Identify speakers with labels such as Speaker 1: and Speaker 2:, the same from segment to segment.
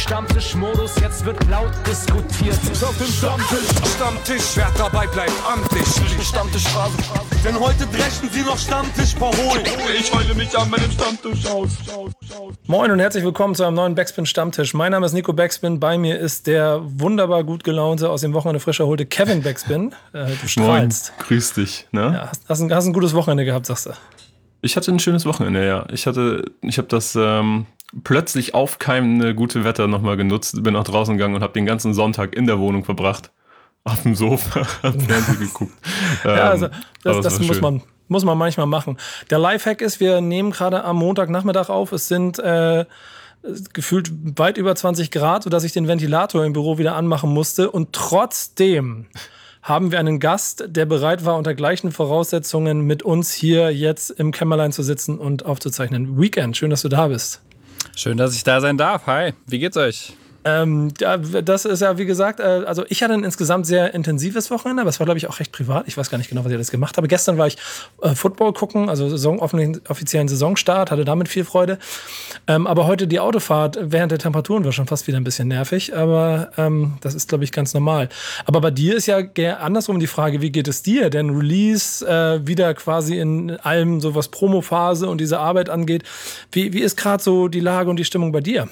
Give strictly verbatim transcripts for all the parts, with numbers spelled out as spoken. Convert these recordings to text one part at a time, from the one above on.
Speaker 1: Stammtischmodus, jetzt wird laut diskutiert.
Speaker 2: Ich auf dem Stammtisch, Stammtisch, wer dabei bleibt, amtlich. Stammtischphase, denn heute dreschen sie noch Stammtisch verholen. Ich heule mich an meinem Stammtisch aus.
Speaker 3: Moin und herzlich willkommen zu einem neuen Backspin Stammtisch. Mein Name ist Nico Backspin, bei mir ist der wunderbar gut gelaunte, aus dem Wochenende frisch erholte Kevin Backspin. Äh, du strahlst.
Speaker 4: Moin, grüß dich. Ne?
Speaker 3: Ja, hast, hast, ein, hast ein gutes Wochenende gehabt, sagst du?
Speaker 4: Ich hatte ein schönes Wochenende, ja. Ich hatte, ich habe das ähm, plötzlich aufkeimende gute Wetter nochmal genutzt, bin auch draußen gegangen und habe den ganzen Sonntag in der Wohnung verbracht. Auf dem Sofa, hab Fernsehen geguckt. Ähm,
Speaker 3: ja, also das,
Speaker 4: das,
Speaker 3: das muss man, muss man manchmal machen. Der Lifehack ist, wir nehmen gerade am Montagnachmittag auf. Es sind äh, gefühlt weit über zwanzig Grad, sodass ich den Ventilator im Büro wieder anmachen musste. Und trotzdem haben wir einen Gast, der bereit war, unter gleichen Voraussetzungen mit uns hier jetzt im Kämmerlein zu sitzen und aufzuzeichnen. Weekend, schön, dass du da bist.
Speaker 5: Schön, dass ich da sein darf. Hi, wie geht's euch?
Speaker 3: Ähm, ja, das ist ja, wie gesagt, äh, also ich hatte ein insgesamt sehr intensives Wochenende, aber es war, glaube ich, auch recht privat. Ich weiß gar nicht genau, was ich alles gemacht habe. Gestern war ich äh, Football gucken, also Saison, offiziellen Saisonstart, hatte damit viel Freude. Ähm, aber heute die Autofahrt während der Temperaturen war schon fast wieder ein bisschen nervig, aber ähm, das ist, glaube ich, ganz normal. Aber bei dir ist ja andersrum die Frage, wie geht es dir? Denn Release äh, wieder quasi in allem so was Promophase und diese Arbeit angeht. Wie, wie ist gerade so die Lage und die Stimmung bei dir?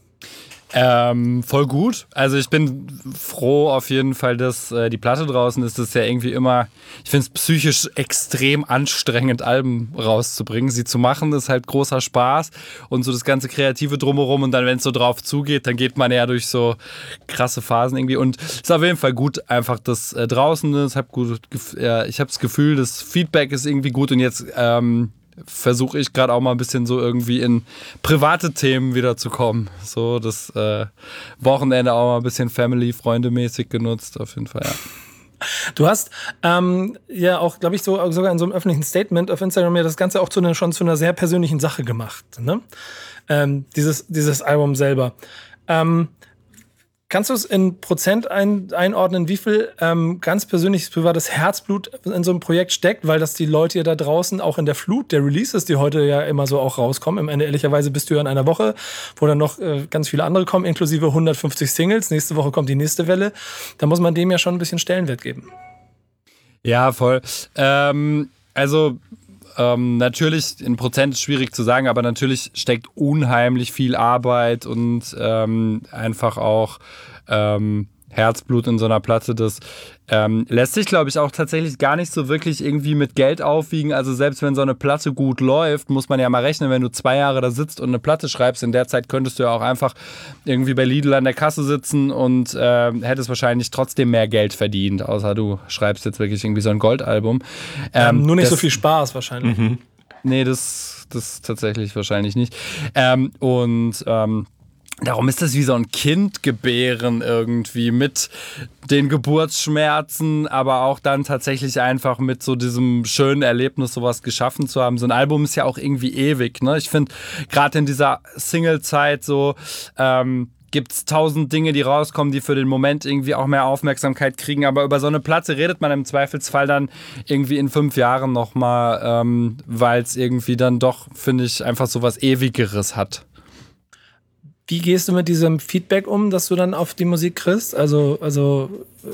Speaker 5: Ähm, voll gut. Also ich bin froh auf jeden Fall, dass äh, die Platte draußen ist. Das ist ja irgendwie immer, ich finde es psychisch extrem anstrengend, Alben rauszubringen. Sie zu machen, ist halt großer Spaß und so das ganze Kreative drumherum. Und dann, wenn es so drauf zugeht, dann geht man ja durch so krasse Phasen irgendwie. Und es ist auf jeden Fall gut, einfach das äh, draußen ist. Hab gut, äh, ich habe das Gefühl, das Feedback ist irgendwie gut und jetzt ähm, versuche ich gerade auch mal ein bisschen so irgendwie in private Themen wieder zu kommen. So das äh, Wochenende auch mal ein bisschen Family-Freunde-mäßig genutzt, auf jeden Fall, ja.
Speaker 3: Du hast ähm, ja auch, glaube ich, so, sogar in so einem öffentlichen Statement auf Instagram ja das Ganze auch zu einer, schon zu einer sehr persönlichen Sache gemacht, ne? Ähm, dieses, dieses Album selber. Ähm, Kannst du es in Prozent ein, einordnen, wie viel ähm, ganz persönliches, privates Herzblut in so einem Projekt steckt, weil das die Leute ja da draußen auch in der Flut der Releases, die heute ja immer so auch rauskommen. Im Ende, ehrlicherweise bist du ja in einer Woche, wo dann noch äh, ganz viele andere kommen, inklusive hundertfünfzig Singles. Nächste Woche kommt die nächste Welle. Da muss man dem ja schon ein bisschen Stellenwert geben.
Speaker 5: Ja, voll. Ähm, also Ähm, natürlich, in Prozent ist schwierig zu sagen, aber natürlich steckt unheimlich viel Arbeit und ähm, einfach auch ähm, Herzblut in so einer Platte. Das ähm, lässt sich, glaube ich, auch tatsächlich gar nicht so wirklich irgendwie mit Geld aufwiegen. Also selbst wenn so eine Platte gut läuft, muss man ja mal rechnen, wenn du zwei Jahre da sitzt und eine Platte schreibst, in der Zeit könntest du ja auch einfach irgendwie bei Lidl an der Kasse sitzen und äh, hättest wahrscheinlich trotzdem mehr Geld verdient, außer du schreibst jetzt wirklich irgendwie so ein Goldalbum.
Speaker 3: Ähm, ähm, nur nicht das, so viel Spaß wahrscheinlich.
Speaker 5: Mhm. Nee, das, das tatsächlich wahrscheinlich nicht. Ähm, und ähm, Darum ist das wie so ein Kind gebären irgendwie mit den Geburtsschmerzen, aber auch dann tatsächlich einfach mit so diesem schönen Erlebnis sowas geschaffen zu haben. So ein Album ist ja auch irgendwie ewig, ne? Ich finde, gerade in dieser Single-Zeit so ähm, gibt es tausend Dinge, die rauskommen, die für den Moment irgendwie auch mehr Aufmerksamkeit kriegen. Aber über so eine Platte redet man im Zweifelsfall dann irgendwie in fünf Jahren nochmal, ähm, weil es irgendwie dann doch, finde ich, einfach so was Ewigeres hat.
Speaker 3: Wie gehst du mit diesem Feedback um, das du dann auf die Musik kriegst? Also, also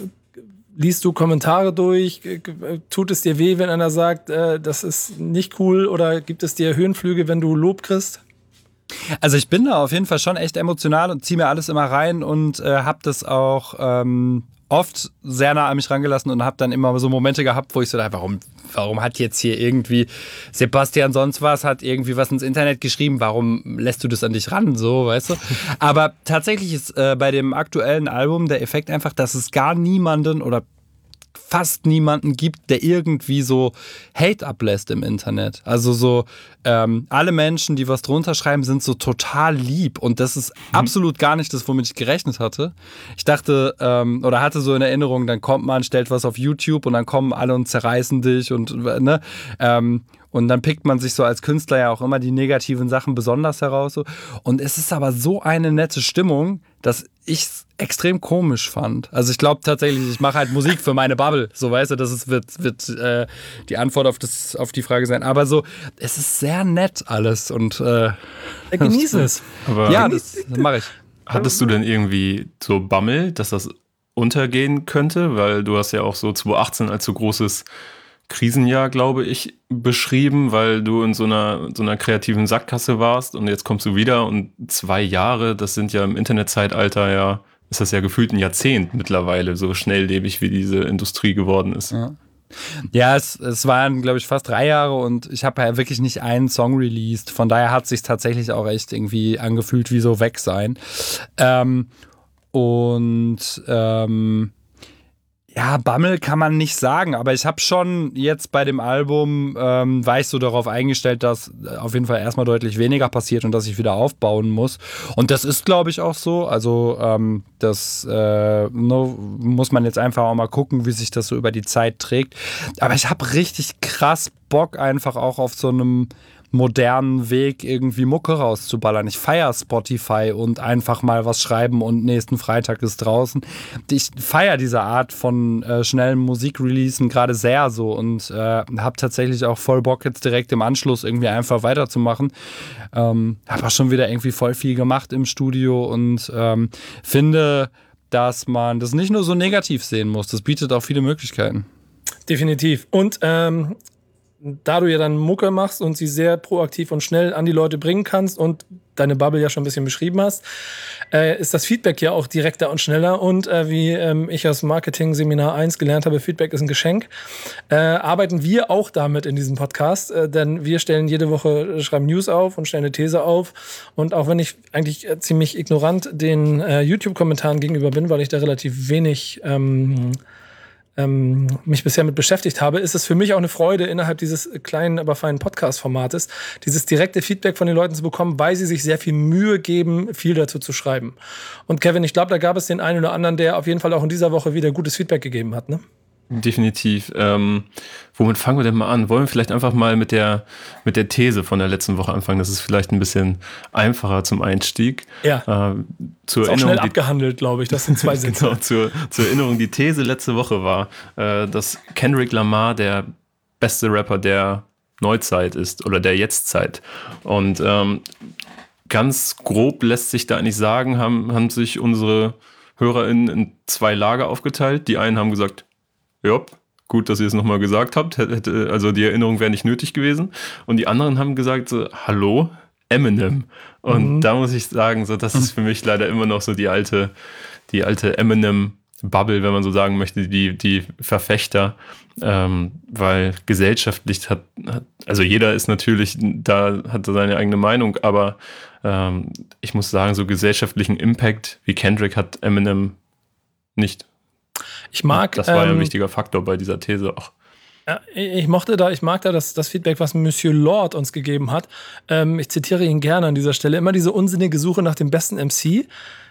Speaker 3: liest du Kommentare durch? Tut es dir weh, wenn einer sagt, äh, das ist nicht cool? Oder gibt es dir Höhenflüge, wenn du Lob kriegst?
Speaker 5: Also ich bin da auf jeden Fall schon echt emotional und ziehe mir alles immer rein und äh, habe das auch ähm, oft sehr nah an mich rangelassen und habe dann immer so Momente gehabt, wo ich so dachte, warum, warum hat jetzt hier irgendwie Sebastian sonst was, hat irgendwie was ins Internet geschrieben, warum lässt du das an dich ran, so, weißt du? Aber tatsächlich ist äh, bei dem aktuellen Album der Effekt einfach, dass es gar niemanden oder fast niemanden gibt, der irgendwie so Hate ablässt im Internet. Also so ähm, alle Menschen, die was drunter schreiben, sind so total lieb und das ist mhm. absolut gar nicht das, womit ich gerechnet hatte. Ich dachte ähm, oder hatte so in Erinnerung, dann kommt man, stellt was auf YouTube und dann kommen alle und zerreißen dich und ne, ähm, und dann pickt man sich so als Künstler ja auch immer die negativen Sachen besonders heraus. So. Und es ist aber so eine nette Stimmung, dass ich es extrem komisch fand. Also ich glaube tatsächlich, ich mache halt Musik für meine Bubble. So, weißt du, das ist, wird, wird äh, die Antwort auf, das, auf die Frage sein. Aber so, es ist sehr nett alles. Und äh,
Speaker 3: genieße es.
Speaker 5: Aber ja, das, das mache ich.
Speaker 4: Hattest du denn irgendwie so Bammel, dass das untergehen könnte? Weil du hast ja auch so zwanzig achtzehn als so großes Krisenjahr, glaube ich, beschrieben, weil du in so einer, so einer kreativen Sackgasse warst und jetzt kommst du wieder und zwei Jahre, das sind ja im Internetzeitalter ja, ist das ja gefühlt ein Jahrzehnt mittlerweile, so schnelllebig wie diese Industrie geworden ist.
Speaker 5: Ja. Ja, es, es waren, glaube ich, fast drei Jahre und ich habe ja wirklich nicht einen Song released. Von daher hat es sich tatsächlich auch echt irgendwie angefühlt wie so weg sein. Ähm, und ähm, ja, Bammel kann man nicht sagen, aber ich habe schon jetzt bei dem Album, ähm, war ich so darauf eingestellt, dass auf jeden Fall erstmal deutlich weniger passiert und dass ich wieder aufbauen muss. Und das ist, glaube ich, auch so. Also ähm, das äh, no, muss man jetzt einfach auch mal gucken, wie sich das so über die Zeit trägt. Aber ich habe richtig krass Bock einfach auch auf so einem modernen Weg irgendwie Mucke rauszuballern. Ich feiere Spotify und einfach mal was schreiben und nächsten Freitag ist draußen. Ich feiere diese Art von äh, schnellen Musikreleasen gerade sehr so und äh, habe tatsächlich auch voll Bock jetzt direkt im Anschluss irgendwie einfach weiterzumachen. Ähm, habe auch schon wieder irgendwie voll viel gemacht im Studio und ähm, finde, dass man das nicht nur so negativ sehen muss. Das bietet auch viele Möglichkeiten.
Speaker 3: Definitiv. Und ähm da du ja dann Mucke machst und sie sehr proaktiv und schnell an die Leute bringen kannst und deine Bubble ja schon ein bisschen beschrieben hast, äh, ist das Feedback ja auch direkter und schneller. Und äh, wie ähm, ich aus Marketing Seminar eins gelernt habe, Feedback ist ein Geschenk, äh, arbeiten wir auch damit in diesem Podcast. Äh, denn wir stellen jede Woche, schreiben News auf und stellen eine These auf. Und auch wenn ich eigentlich äh, ziemlich ignorant den äh, YouTube-Kommentaren gegenüber bin, weil ich da relativ wenig ähm, Ähm, mich bisher mit beschäftigt habe, ist es für mich auch eine Freude, innerhalb dieses kleinen, aber feinen Podcast-Formates dieses direkte Feedback von den Leuten zu bekommen, weil sie sich sehr viel Mühe geben, viel dazu zu schreiben. Und Kevin, ich glaube, da gab es den einen oder anderen, der auf jeden Fall auch in dieser Woche wieder gutes Feedback gegeben hat, ne?
Speaker 4: Definitiv. Ähm, womit fangen wir denn mal an? Wollen wir vielleicht einfach mal mit der, mit der These von der letzten Woche anfangen? Das ist vielleicht ein bisschen einfacher zum Einstieg.
Speaker 3: Ja.
Speaker 4: Äh, zur
Speaker 3: ist auch schnell abgehandelt, glaube ich. Das sind zwei Sätze.
Speaker 4: Genau, zur, zur Erinnerung. Die These letzte Woche war, äh, dass Kendrick Lamar der beste Rapper der Neuzeit ist oder der Jetztzeit. Und ähm, ganz grob lässt sich da eigentlich sagen, haben, haben sich unsere HörerInnen in zwei Lager aufgeteilt. Die einen haben gesagt, ja, gut, dass ihr es nochmal gesagt habt. Also die Erinnerung wäre nicht nötig gewesen. Und die anderen haben gesagt, so, hallo, Eminem. Und mhm. da muss ich sagen, so, das ist für mich leider immer noch so die alte, die alte Eminem-Bubble, wenn man so sagen möchte, die, die Verfechter. Ähm, weil gesellschaftlich hat, hat, also jeder ist natürlich, da hat seine eigene Meinung, aber ähm, ich muss sagen, so gesellschaftlichen Impact wie Kendrick hat Eminem nicht.
Speaker 3: Ich mag,
Speaker 4: das war ja ein
Speaker 3: ähm,
Speaker 4: wichtiger Faktor bei dieser These auch.
Speaker 3: Ja, ich mochte da, ich mag da das, das Feedback, was Monsieur Lord uns gegeben hat. Ähm, ich zitiere ihn gerne an dieser Stelle. Immer diese unsinnige Suche nach dem besten M C.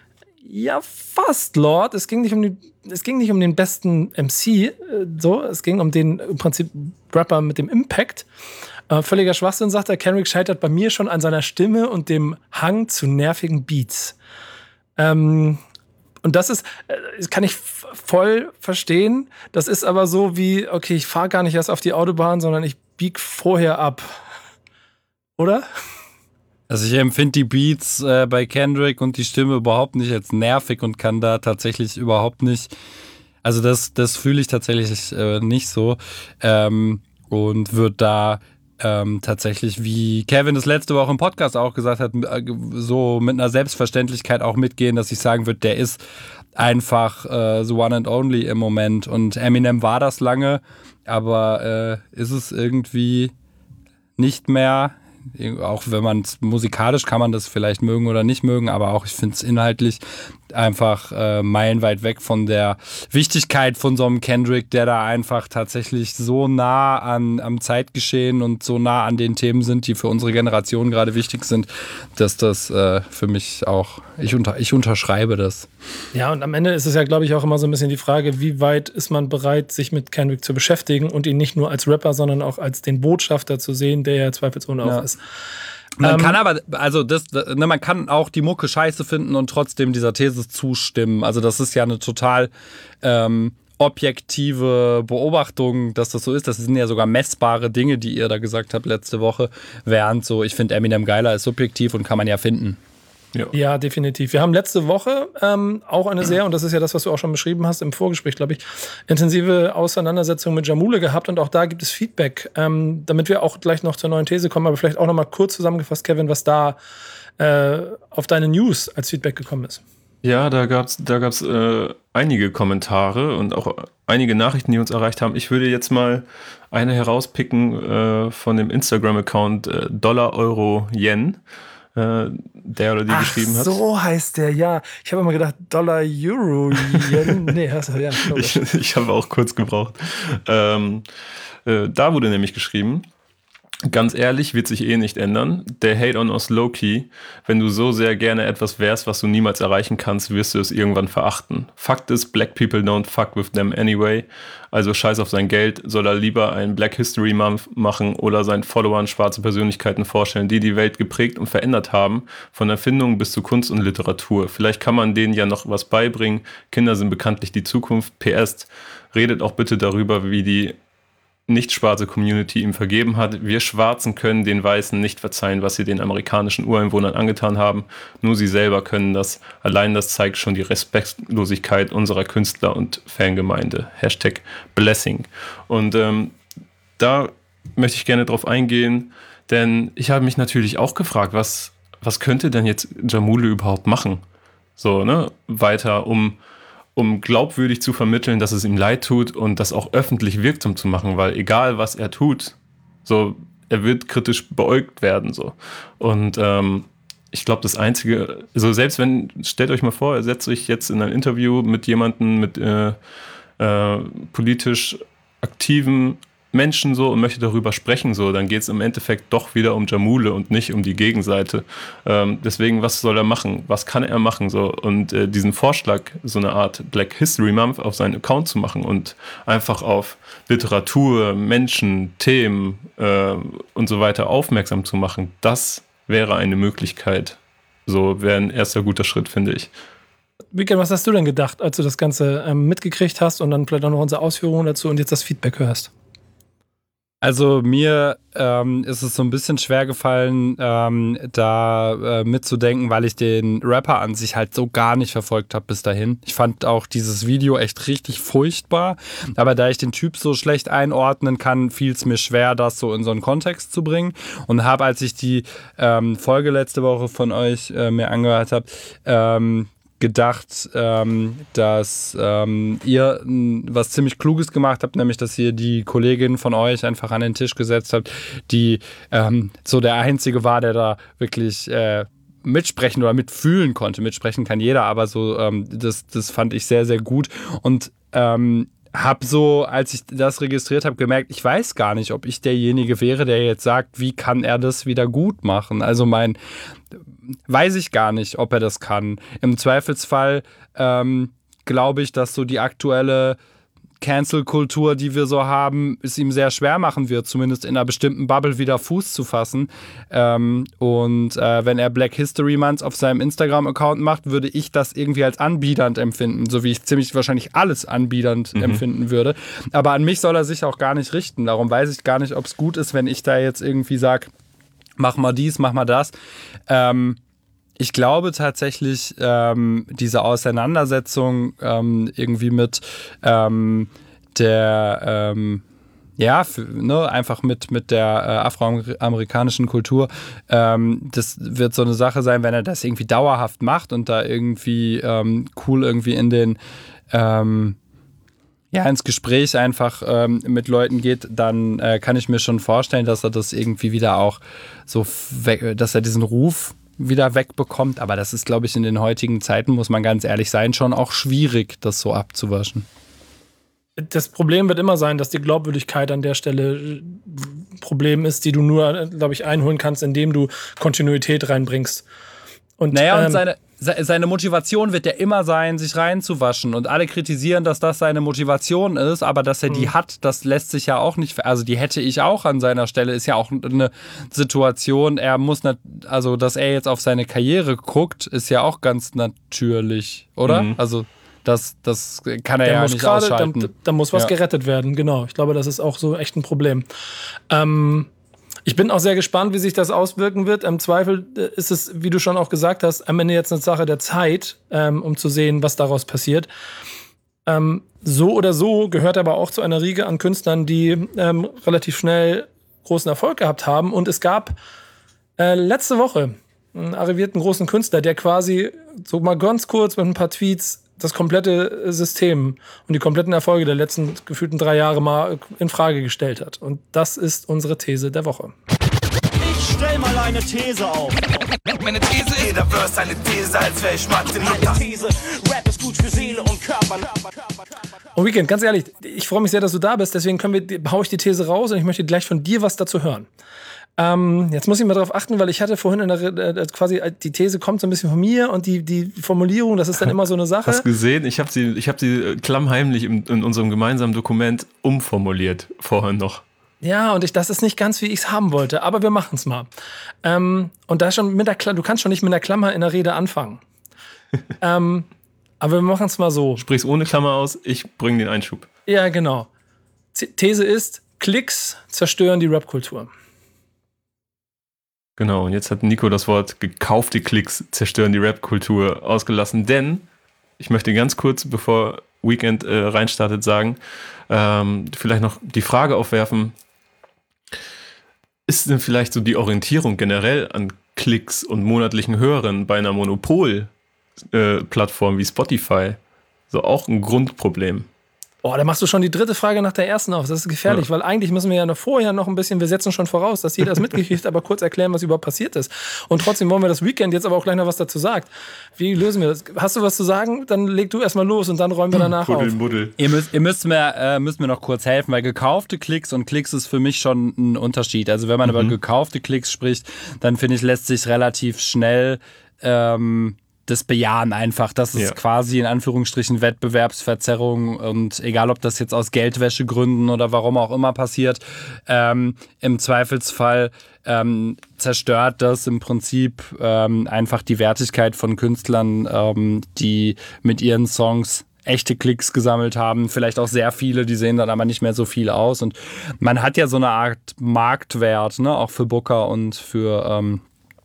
Speaker 3: Ja, fast, Lord. Es ging nicht um, die, es ging nicht um den besten M C. Äh, so, es ging um den im Prinzip Rapper mit dem Impact. Äh, völliger Schwachsinn, sagt er. Kendrick scheitert bei mir schon an seiner Stimme und dem Hang zu nervigen Beats. Ähm, Und das ist, das kann ich voll verstehen. Das ist aber so wie, okay, ich fahre gar nicht erst auf die Autobahn, sondern ich bieg vorher ab. Oder?
Speaker 5: Also ich empfinde die Beats äh, bei Kendrick und die Stimme überhaupt nicht als nervig und kann da tatsächlich überhaupt nicht, also das, das fühle ich tatsächlich äh, nicht so ähm, und würde da Ähm, tatsächlich, wie Kevin das letzte Woche im Podcast auch gesagt hat, so mit einer Selbstverständlichkeit auch mitgehen, dass ich sagen würde, der ist einfach äh, the one and only im Moment. Und Eminem war das lange, aber äh, ist es irgendwie nicht mehr. Auch wenn man es musikalisch kann man das vielleicht mögen oder nicht mögen, aber auch ich finde es inhaltlich einfach äh, meilenweit weg von der Wichtigkeit von so einem Kendrick, der da einfach tatsächlich so nah an, am Zeitgeschehen und so nah an den Themen sind, die für unsere Generation gerade wichtig sind, dass das äh, für mich auch, ich, unter, ich unterschreibe das.
Speaker 3: Ja, und am Ende ist es ja, glaube ich, auch immer so ein bisschen die Frage, wie weit ist man bereit, sich mit Kendrick zu beschäftigen und ihn nicht nur als Rapper, sondern auch als den Botschafter zu sehen, der ja zweifelsohne
Speaker 5: ja.
Speaker 3: auch ist.
Speaker 5: Man
Speaker 3: ähm,
Speaker 5: kann aber, also das, ne, man kann auch die Mucke scheiße finden und trotzdem dieser These zustimmen. Also das ist ja eine total ähm, objektive Beobachtung, dass das so ist. Das sind ja sogar messbare Dinge, die ihr da gesagt habt letzte Woche. Während so, ich finde Eminem geiler ist subjektiv und kann man ja finden.
Speaker 4: Ja.
Speaker 3: Ja, definitiv. Wir haben letzte Woche ähm, auch eine sehr, und das ist ja das, was du auch schon beschrieben hast im Vorgespräch, glaube ich, intensive Auseinandersetzung mit Jamule gehabt und auch da gibt es Feedback, ähm, damit wir auch gleich noch zur neuen These kommen, aber vielleicht auch noch mal kurz zusammengefasst, Kevin, was da äh, auf deine News als Feedback gekommen ist.
Speaker 4: Ja, da gab's, da gab's äh, einige Kommentare und auch einige Nachrichten, die uns erreicht haben. Ich würde jetzt mal eine herauspicken äh, von dem Instagram-Account äh, Dollar, Euro, Yen, äh, der oder die
Speaker 3: Ach,
Speaker 4: geschrieben hat.
Speaker 3: So heißt der, ja. Ich habe immer gedacht, Dollar, Euro, Yen. Nee, hast du, ja.
Speaker 4: Ich, ich habe auch kurz gebraucht. Ähm, äh, da wurde nämlich geschrieben: Ganz ehrlich, wird sich eh nicht ändern. Der Hate on us low-key. Wenn du so sehr gerne etwas wärst, was du niemals erreichen kannst, wirst du es irgendwann verachten. Fakt ist, black people don't fuck with them anyway. Also scheiß auf sein Geld, soll er lieber einen Black History Month machen oder seinen Followern schwarze Persönlichkeiten vorstellen, die die Welt geprägt und verändert haben, von Erfindungen bis zu Kunst und Literatur. Vielleicht kann man denen ja noch was beibringen. Kinder sind bekanntlich die Zukunft. P S. Redet auch bitte darüber, wie die nicht schwarze Community ihm vergeben hat. Wir Schwarzen können den Weißen nicht verzeihen, was sie den amerikanischen Ureinwohnern angetan haben. Nur sie selber können das. Allein das zeigt schon die Respektlosigkeit unserer Künstler und Fangemeinde. Hashtag Blessing. Und ähm, da möchte ich gerne drauf eingehen, denn ich habe mich natürlich auch gefragt, was, was könnte denn jetzt Jamule überhaupt machen? So, ne? Weiter, um um glaubwürdig zu vermitteln, dass es ihm leid tut und das auch öffentlich wirksam zu machen, weil egal, was er tut, so, er wird kritisch beäugt werden, so. Und ähm, ich glaube, das Einzige, also selbst wenn, stellt euch mal vor, er setzt sich jetzt in ein Interview mit jemandem, mit äh, äh, politisch aktiven Menschen so und möchte darüber sprechen, so, dann geht es im Endeffekt doch wieder um Jamule und nicht um die Gegenseite. Ähm, deswegen, was soll er machen? Was kann er machen? So? Und äh, diesen Vorschlag, so eine Art Black History Month auf seinen Account zu machen und einfach auf Literatur, Menschen, Themen äh, und so weiter aufmerksam zu machen, das wäre eine Möglichkeit. So wäre ein erster guter Schritt, finde ich.
Speaker 3: Weekend, was hast du denn gedacht, als du das Ganze ähm, mitgekriegt hast und dann vielleicht auch noch unsere Ausführungen dazu und jetzt das Feedback hörst?
Speaker 5: Also mir ähm, ist es so ein bisschen schwer gefallen, ähm, da äh, mitzudenken, weil ich den Rapper an sich halt so gar nicht verfolgt habe bis dahin. Ich fand auch dieses Video echt richtig furchtbar, aber da ich den Typ so schlecht einordnen kann, fiel es mir schwer, das so in so einen Kontext zu bringen und habe, als ich die ähm, Folge letzte Woche von euch äh, mir angehört habe, ähm, gedacht, ähm, dass ähm, ihr m, was ziemlich Kluges gemacht habt, nämlich, dass ihr die Kollegin von euch einfach an den Tisch gesetzt habt, die ähm, so der Einzige war, der da wirklich äh, mitsprechen oder mitfühlen konnte. Mitsprechen kann jeder, aber so ähm, das, das fand ich sehr, sehr gut und ähm, habe so, als ich das registriert habe, gemerkt, ich weiß gar nicht, ob ich derjenige wäre, der jetzt sagt, wie kann er das wieder gut machen. Also mein, weiß ich gar nicht, ob er das kann. Im Zweifelsfall ähm, glaube ich, dass so die aktuelle Cancel-Kultur, die wir so haben, es ihm sehr schwer machen wird, zumindest in einer bestimmten Bubble wieder Fuß zu fassen. Ähm, und äh, wenn er Black History Month auf seinem Instagram-Account macht, würde ich das irgendwie als anbiedernd empfinden, so wie ich ziemlich wahrscheinlich alles anbiedernd mhm. empfinden würde. Aber an mich soll er sich auch gar nicht richten. Darum weiß ich gar nicht, ob es gut ist, wenn ich da jetzt irgendwie sage, mach mal dies, mach mal das. Ähm, Ich glaube tatsächlich, ähm, diese Auseinandersetzung ähm, irgendwie mit ähm, der, ähm, ja, für, ne, einfach mit, mit der äh, afroamerikanischen Kultur, ähm, das wird so eine Sache sein, wenn er das irgendwie dauerhaft macht und da irgendwie ähm, cool irgendwie in den, ähm, ja, ins Gespräch einfach ähm, mit Leuten geht, dann äh, kann ich mir schon vorstellen, dass er das irgendwie wieder auch so, we- dass er diesen Ruf wieder wegbekommt, aber das ist, glaube ich, in den heutigen Zeiten, muss man ganz ehrlich sein, schon auch schwierig, das so abzuwaschen.
Speaker 3: Das Problem wird immer sein, dass die Glaubwürdigkeit an der Stelle ein Problem ist, die du nur, glaube ich, einholen kannst, indem du Kontinuität reinbringst. Und,
Speaker 5: naja,
Speaker 3: ähm,
Speaker 5: und seine, seine Motivation wird ja immer sein, sich reinzuwaschen. Und alle kritisieren, dass das seine Motivation ist, aber dass er die mhm. hat, das lässt sich ja auch nicht, also die hätte ich auch an seiner Stelle, ist ja auch eine Situation, er muss, nicht, also dass er jetzt auf seine Karriere guckt, ist ja auch ganz natürlich, oder? Mhm. Also das, das kann er der ja nicht grade, ausschalten.
Speaker 3: Da, da muss was ja. gerettet werden, genau. Ich glaube, das ist auch so echt ein Problem. Ähm, Ich bin auch sehr gespannt, wie sich das auswirken wird. Im Zweifel ist es, wie du schon auch gesagt hast, am Ende jetzt eine Sache der Zeit, ähm, um zu sehen, was daraus passiert. Ähm, so oder so gehört aber auch zu einer Riege an Künstlern, die ähm, relativ schnell großen Erfolg gehabt haben. Und es gab äh, letzte Woche einen arrivierten großen Künstler, der quasi so mal ganz kurz mit ein paar Tweets das komplette System und die kompletten Erfolge der letzten gefühlten drei Jahre mal in Frage gestellt hat. Und das ist unsere These der Woche.
Speaker 6: Ich stell mal eine These auf.
Speaker 2: Meine These ist, jeder Verse eine These, als wäre ich Mathe.
Speaker 6: Meine These, Rap ist gut für Seele und Körper.
Speaker 3: Und Weekend, ganz ehrlich, ich freue mich sehr, dass du da bist. Deswegen können wir, hau ich die These raus und ich möchte gleich von dir was dazu hören. Ähm, jetzt muss ich mal darauf achten, weil ich hatte vorhin in der, äh, quasi die These kommt so ein bisschen von mir und die, die Formulierung, das ist dann immer so eine Sache.
Speaker 4: Hast du gesehen? Ich habe sie, ich hab sie klammheimlich in, in unserem gemeinsamen Dokument umformuliert vorher noch.
Speaker 3: Ja, und ich, das ist nicht ganz, wie ich es haben wollte, aber wir machen es mal. Ähm, und da schon mit der Klammer, du kannst schon nicht mit einer Klammer in der Rede anfangen. ähm, aber wir machen es mal so.
Speaker 4: Sprich's ohne Klammer aus, ich bringe den Einschub.
Speaker 3: Ja, genau. Z- These ist, Klicks zerstören die Rap-Kultur.
Speaker 4: Genau, und jetzt hat Nico das Wort gekaufte Klicks zerstören die Rap-Kultur ausgelassen, denn ich möchte ganz kurz, bevor Weekend äh, reinstartet, sagen, ähm, vielleicht noch die Frage aufwerfen, ist denn vielleicht so die Orientierung generell an Klicks und monatlichen Hörern bei einer Monopol-Plattform äh, wie Spotify so auch ein Grundproblem?
Speaker 3: Oh, da machst du schon die dritte Frage nach der ersten auf. Das ist gefährlich, ja. Weil eigentlich müssen wir ja noch vorher noch ein bisschen, wir setzen schon voraus, dass jeder es mitgekriegt, aber kurz erklären, was überhaupt passiert ist. Und trotzdem wollen wir das Weekend jetzt aber auch gleich noch was dazu sagt. Wie lösen wir das? Hast du was zu sagen? Dann leg du erstmal los und dann räumen wir danach
Speaker 4: Buddel,
Speaker 3: auf.
Speaker 4: Buddel.
Speaker 5: Ihr müsst, ihr müsst mir, äh, müsst mir noch kurz helfen, weil gekaufte Klicks und Klicks ist für mich schon ein Unterschied. Also wenn man mhm. über gekaufte Klicks spricht, dann finde ich, lässt sich relativ schnell ähm, das bejahen einfach. Das ist ja. quasi in Anführungsstrichen Wettbewerbsverzerrung und egal, ob das jetzt aus Geldwäschegründen oder warum auch immer passiert, ähm, im Zweifelsfall ähm, zerstört das im Prinzip ähm, einfach die Wertigkeit von Künstlern, ähm, die mit ihren Songs echte Klicks gesammelt haben, vielleicht auch sehr viele, die sehen dann aber nicht mehr so viel aus und man hat ja so eine Art Marktwert, ne, auch für Booker und für ähm,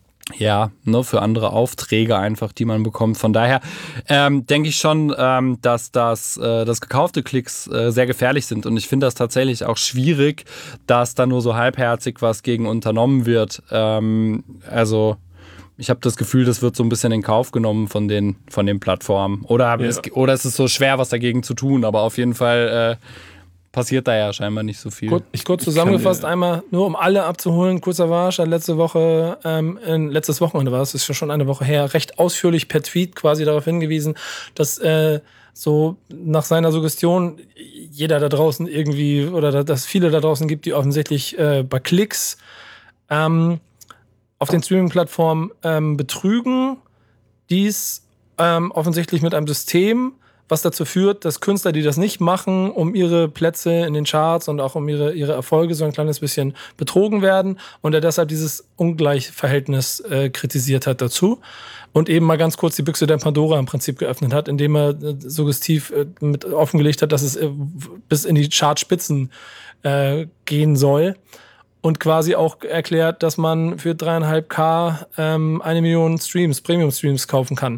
Speaker 5: ja, ne, für andere Aufträge einfach, die man bekommt. Von daher ähm, denke ich schon, ähm, dass das äh, dass gekaufte Klicks äh, sehr gefährlich sind. Und ich finde das tatsächlich auch schwierig, dass da nur so halbherzig was gegen unternommen wird. Ähm, also ich habe das Gefühl, das wird so ein bisschen in Kauf genommen von den, von den Plattformen. Oder, ja. es, oder es ist so schwer, was dagegen zu tun. Aber auf jeden Fall äh, passiert da ja scheinbar nicht so viel.
Speaker 3: Kurz, ich, kurz zusammengefasst kann, einmal, nur um alle abzuholen, kurzer Warsch, hat letzte Woche, ähm, in, letztes Wochenende war es, das ist ja schon eine Woche her, recht ausführlich per Tweet quasi darauf hingewiesen, dass äh, so nach seiner Suggestion jeder da draußen irgendwie, oder dass viele da draußen gibt, die offensichtlich äh, bei Klicks ähm, auf den Streaming-Plattformen ähm, betrügen, dies ähm, offensichtlich mit einem System, was dazu führt, dass Künstler, die das nicht machen, um ihre Plätze in den Charts und auch um ihre, ihre Erfolge so ein kleines bisschen betrogen werden und er deshalb dieses Ungleichverhältnis äh, kritisiert hat dazu und eben mal ganz kurz die Büchse der Pandora im Prinzip geöffnet hat, indem er äh, suggestiv äh, mit offengelegt hat, dass es äh, bis in die Chartspitzen äh, gehen soll und quasi auch erklärt, dass man für dreieinhalb K ähm, eine Million Streams, Premium-Streams kaufen kann.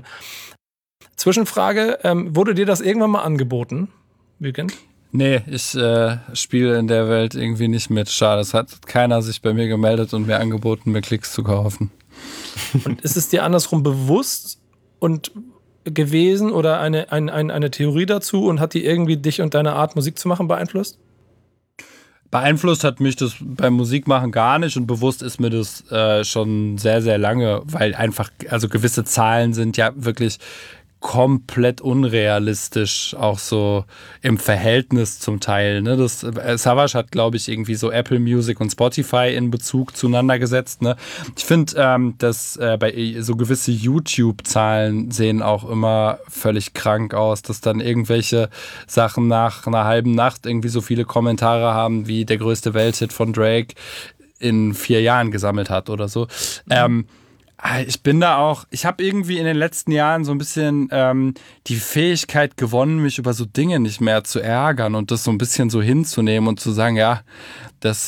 Speaker 3: Zwischenfrage, ähm, wurde dir das irgendwann mal angeboten, Weekend?
Speaker 5: Nee, ich äh, spiele in der Welt irgendwie nicht mit. Schade, es hat keiner sich bei mir gemeldet und mir angeboten, mir Klicks zu kaufen.
Speaker 3: Und ist es dir andersrum bewusst und gewesen oder eine, ein, ein, eine Theorie dazu und hat die irgendwie dich und deine Art, Musik zu machen, beeinflusst?
Speaker 5: Beeinflusst hat mich das beim Musikmachen gar nicht und bewusst ist mir das äh, schon sehr, sehr lange, weil einfach, also gewisse Zahlen sind ja wirklich komplett unrealistisch, auch so im Verhältnis zum Teil. Ne? Das, äh, Savage hat, glaube ich, irgendwie so Apple Music und Spotify in Bezug zueinander gesetzt. Ne? Ich finde, ähm, dass äh, bei so gewisse YouTube-Zahlen sehen auch immer völlig krank aus, dass dann irgendwelche Sachen nach einer halben Nacht irgendwie so viele Kommentare haben, wie der größte Welthit von Drake in vier Jahren gesammelt hat oder so. Mhm. Ähm, Ich bin da auch, ich habe irgendwie in den letzten Jahren so ein bisschen ähm, die Fähigkeit gewonnen, mich über so Dinge nicht mehr zu ärgern und das so ein bisschen so hinzunehmen und zu sagen, ja, das,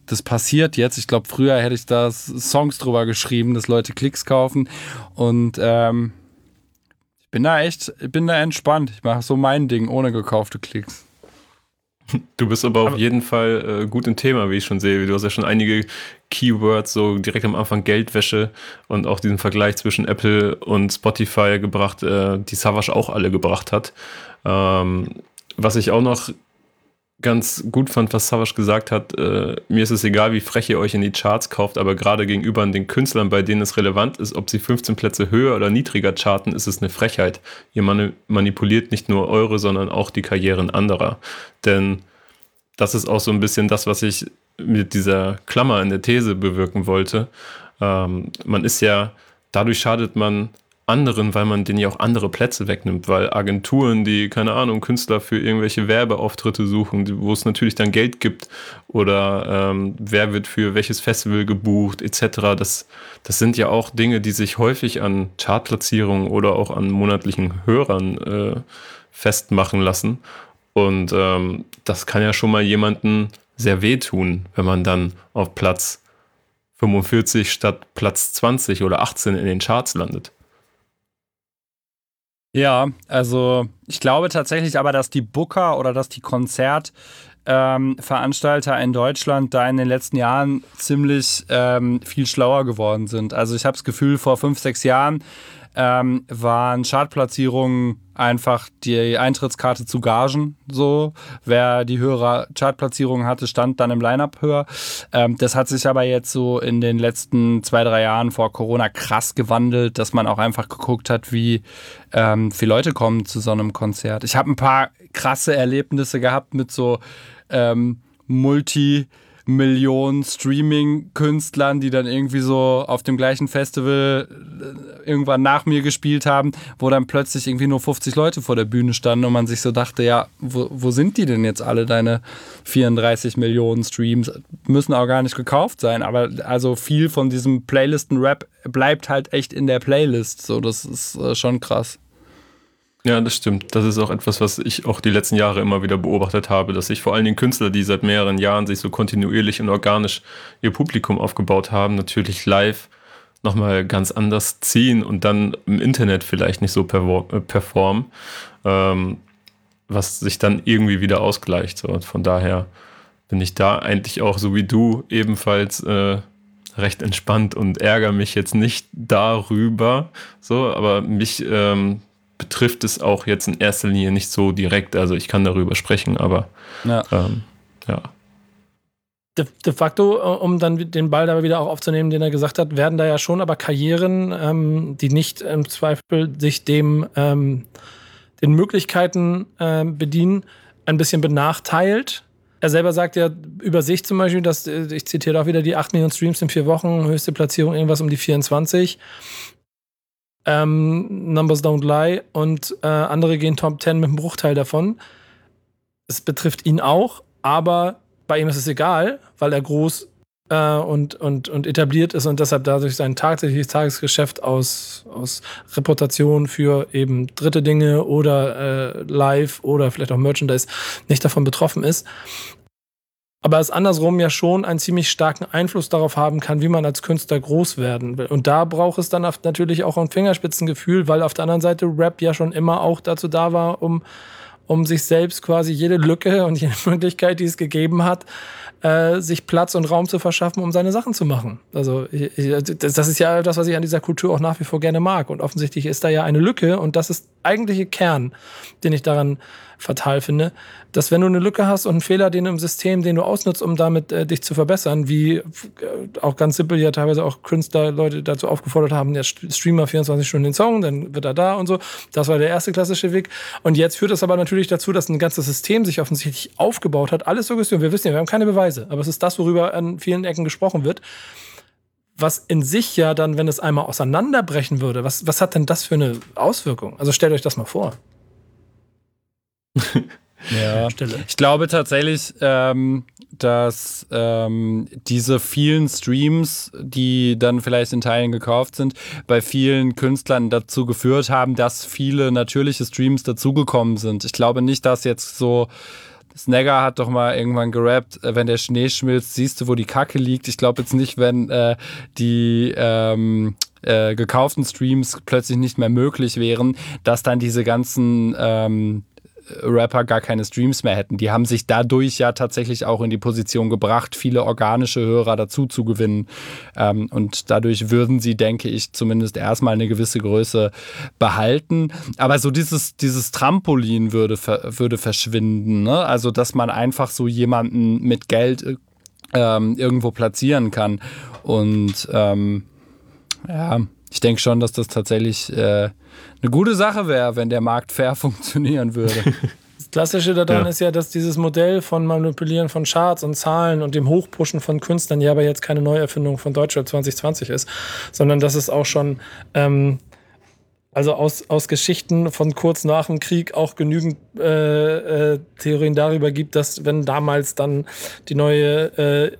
Speaker 5: das passiert jetzt. Ich glaube, früher hätte ich da Songs drüber geschrieben, dass Leute Klicks kaufen. Und ähm, ich bin da echt, ich bin da entspannt. Ich mache so mein Ding ohne gekaufte Klicks.
Speaker 4: Du bist aber auf
Speaker 3: Aber-
Speaker 4: jeden Fall äh, gut im Thema, wie ich schon sehe. Du hast ja schon einige Keywords, so direkt am Anfang Geldwäsche und auch diesen Vergleich zwischen Apple und Spotify gebracht, äh, die Savage auch alle gebracht hat. Ähm, was ich auch noch ganz gut fand, was Savage gesagt hat, äh, mir ist es egal, wie frech ihr euch in die Charts kauft, aber gerade gegenüber den Künstlern, bei denen es relevant ist, ob sie fünfzehn Plätze höher oder niedriger charten, ist es eine Frechheit. Ihr mani- manipuliert nicht nur eure, sondern auch die Karrieren anderer. Denn das ist auch so ein bisschen das, was ich mit dieser Klammer in der These bewirken wollte. Ähm, man ist ja, dadurch schadet man anderen, weil man denen ja auch andere Plätze wegnimmt, weil Agenturen, die, keine Ahnung, Künstler für irgendwelche Werbeauftritte suchen, die- wo es natürlich dann Geld gibt oder ähm, wer wird für welches Festival gebucht et cetera. Das, das sind ja auch Dinge, die sich häufig an Chartplatzierungen oder auch an monatlichen Hörern äh, festmachen lassen. Und ähm, das kann ja schon mal jemanden sehr wehtun, wenn man dann auf Platz fünfundvierzig statt Platz zwanzig oder achtzehn in den Charts landet.
Speaker 5: Ja, also ich glaube tatsächlich aber, dass die Booker oder dass die Konzertveranstalter ähm, in Deutschland da in den letzten Jahren ziemlich ähm, viel schlauer geworden sind. Also ich habe das Gefühl, vor fünf, sechs Jahren ähm, waren Chartplatzierungen einfach die Eintrittskarte zu Gagen. So, wer die höhere Chartplatzierung hatte, stand dann im Line-Up höher. Ähm, das hat sich aber jetzt so in den letzten zwei, drei Jahren vor Corona krass gewandelt, dass man auch einfach geguckt hat, wie ähm, viele Leute kommen zu so einem Konzert. Ich habe ein paar krasse Erlebnisse gehabt mit so ähm, Multi- Millionen Streaming-Künstlern, die dann irgendwie so auf dem gleichen Festival irgendwann nach mir gespielt haben, wo dann plötzlich irgendwie nur fünfzig Leute vor der Bühne standen und man sich so dachte, ja, wo, wo sind die denn jetzt alle, deine vierunddreißig Millionen Streams? Müssen auch gar nicht gekauft sein, aber also viel von diesem Playlisten-Rap bleibt halt echt in der Playlist, so, das ist äh, schon krass.
Speaker 4: Ja, das stimmt. Das ist auch etwas, was ich auch die letzten Jahre immer wieder beobachtet habe, dass sich vor allen Dingen Künstler, die seit mehreren Jahren sich so kontinuierlich und organisch ihr Publikum aufgebaut haben, natürlich live nochmal ganz anders ziehen und dann im Internet vielleicht nicht so performen, ähm, was sich dann irgendwie wieder ausgleicht. So. Und von daher bin ich da eigentlich auch, so wie du, ebenfalls äh, recht entspannt und ärgere mich jetzt nicht darüber, so, aber mich ähm, betrifft es auch jetzt in erster Linie nicht so direkt. Also ich kann darüber sprechen, aber
Speaker 5: Ja.
Speaker 4: ähm, ja.
Speaker 3: De, de facto, um dann den Ball da wieder auch aufzunehmen, den er gesagt hat, werden da ja schon aber Karrieren, ähm, die nicht im Zweifel sich dem ähm, den Möglichkeiten äh, bedienen, ein bisschen benachteilt. Er selber sagt ja über sich zum Beispiel, dass, ich zitiere auch wieder, die acht Millionen Streams in vier Wochen, höchste Platzierung irgendwas um die vierundzwanzig. Ähm, Numbers don't lie und äh, andere gehen Top zehn mit einem Bruchteil davon. Es betrifft ihn auch, aber bei ihm ist es egal, weil er groß äh, und, und, und etabliert ist und deshalb dadurch sein tatsächliches Tagesgeschäft aus, aus Reputation für eben dritte Dinge oder äh, Live oder vielleicht auch Merchandise nicht davon betroffen ist. Aber es andersrum ja schon einen ziemlich starken Einfluss darauf haben kann, wie man als Künstler groß werden will. Und da braucht es dann natürlich auch ein Fingerspitzengefühl, weil auf der anderen Seite Rap ja schon immer auch dazu da war, um, um sich selbst quasi jede Lücke und jede Möglichkeit, die es gegeben hat, äh, sich Platz und Raum zu verschaffen, um seine Sachen zu machen. Also ich, das ist ja das, was ich an dieser Kultur auch nach wie vor gerne mag. Und offensichtlich ist da ja eine Lücke und das ist der eigentliche Kern, den ich daran fatal finde, dass wenn du eine Lücke hast und einen Fehler, den du im System, den du ausnutzt, um damit äh, dich zu verbessern, wie äh, auch ganz simpel ja teilweise auch Künstler Leute dazu aufgefordert haben, der Streamer vierundzwanzig Stunden den Song, dann wird er da und so. Das war der erste klassische Weg. Und jetzt führt das aber natürlich dazu, dass ein ganzes System sich offensichtlich aufgebaut hat. Alles Suggestion. Wir wissen ja, wir haben keine Beweise, aber es ist das, worüber an vielen Ecken gesprochen wird. Was in sich ja dann, wenn es einmal auseinanderbrechen würde, was, was hat denn das für eine Auswirkung? Also stellt euch das mal vor.
Speaker 5: Ja, ich glaube tatsächlich, ähm, dass ähm, diese vielen Streams, die dann vielleicht in Teilen gekauft sind, bei vielen Künstlern dazu geführt haben, dass viele natürliche Streams dazugekommen sind. Ich glaube nicht, dass jetzt so Snagger hat doch mal irgendwann gerappt, äh, wenn der Schnee schmilzt, siehst du, wo die Kacke liegt. Ich glaube jetzt nicht, wenn äh, die ähm, äh, gekauften Streams plötzlich nicht mehr möglich wären, dass dann diese ganzen ähm, Rapper gar keine Streams mehr hätten. Die haben sich dadurch ja tatsächlich auch in die Position gebracht, viele organische Hörer dazu zu gewinnen. Ähm, und dadurch würden sie, denke ich, zumindest erstmal eine gewisse Größe behalten. Aber so dieses, dieses Trampolin würde, würde verschwinden. Ne? Also, dass man einfach so jemanden mit Geld ähm, irgendwo platzieren kann. Und ähm, ja, ich denke schon, dass das tatsächlich äh, eine gute Sache wäre, wenn der Markt fair funktionieren würde.
Speaker 3: Das Klassische daran
Speaker 4: Ja.
Speaker 3: ist ja, dass dieses Modell von Manipulieren von Charts und Zahlen und dem Hochpushen von Künstlern ja aber jetzt keine Neuerfindung von Deutschrap zwanzig zwanzig ist, sondern dass es auch schon ähm, also aus, aus Geschichten von kurz nach dem Krieg auch genügend äh, äh, Theorien darüber gibt, dass wenn damals dann die neue äh,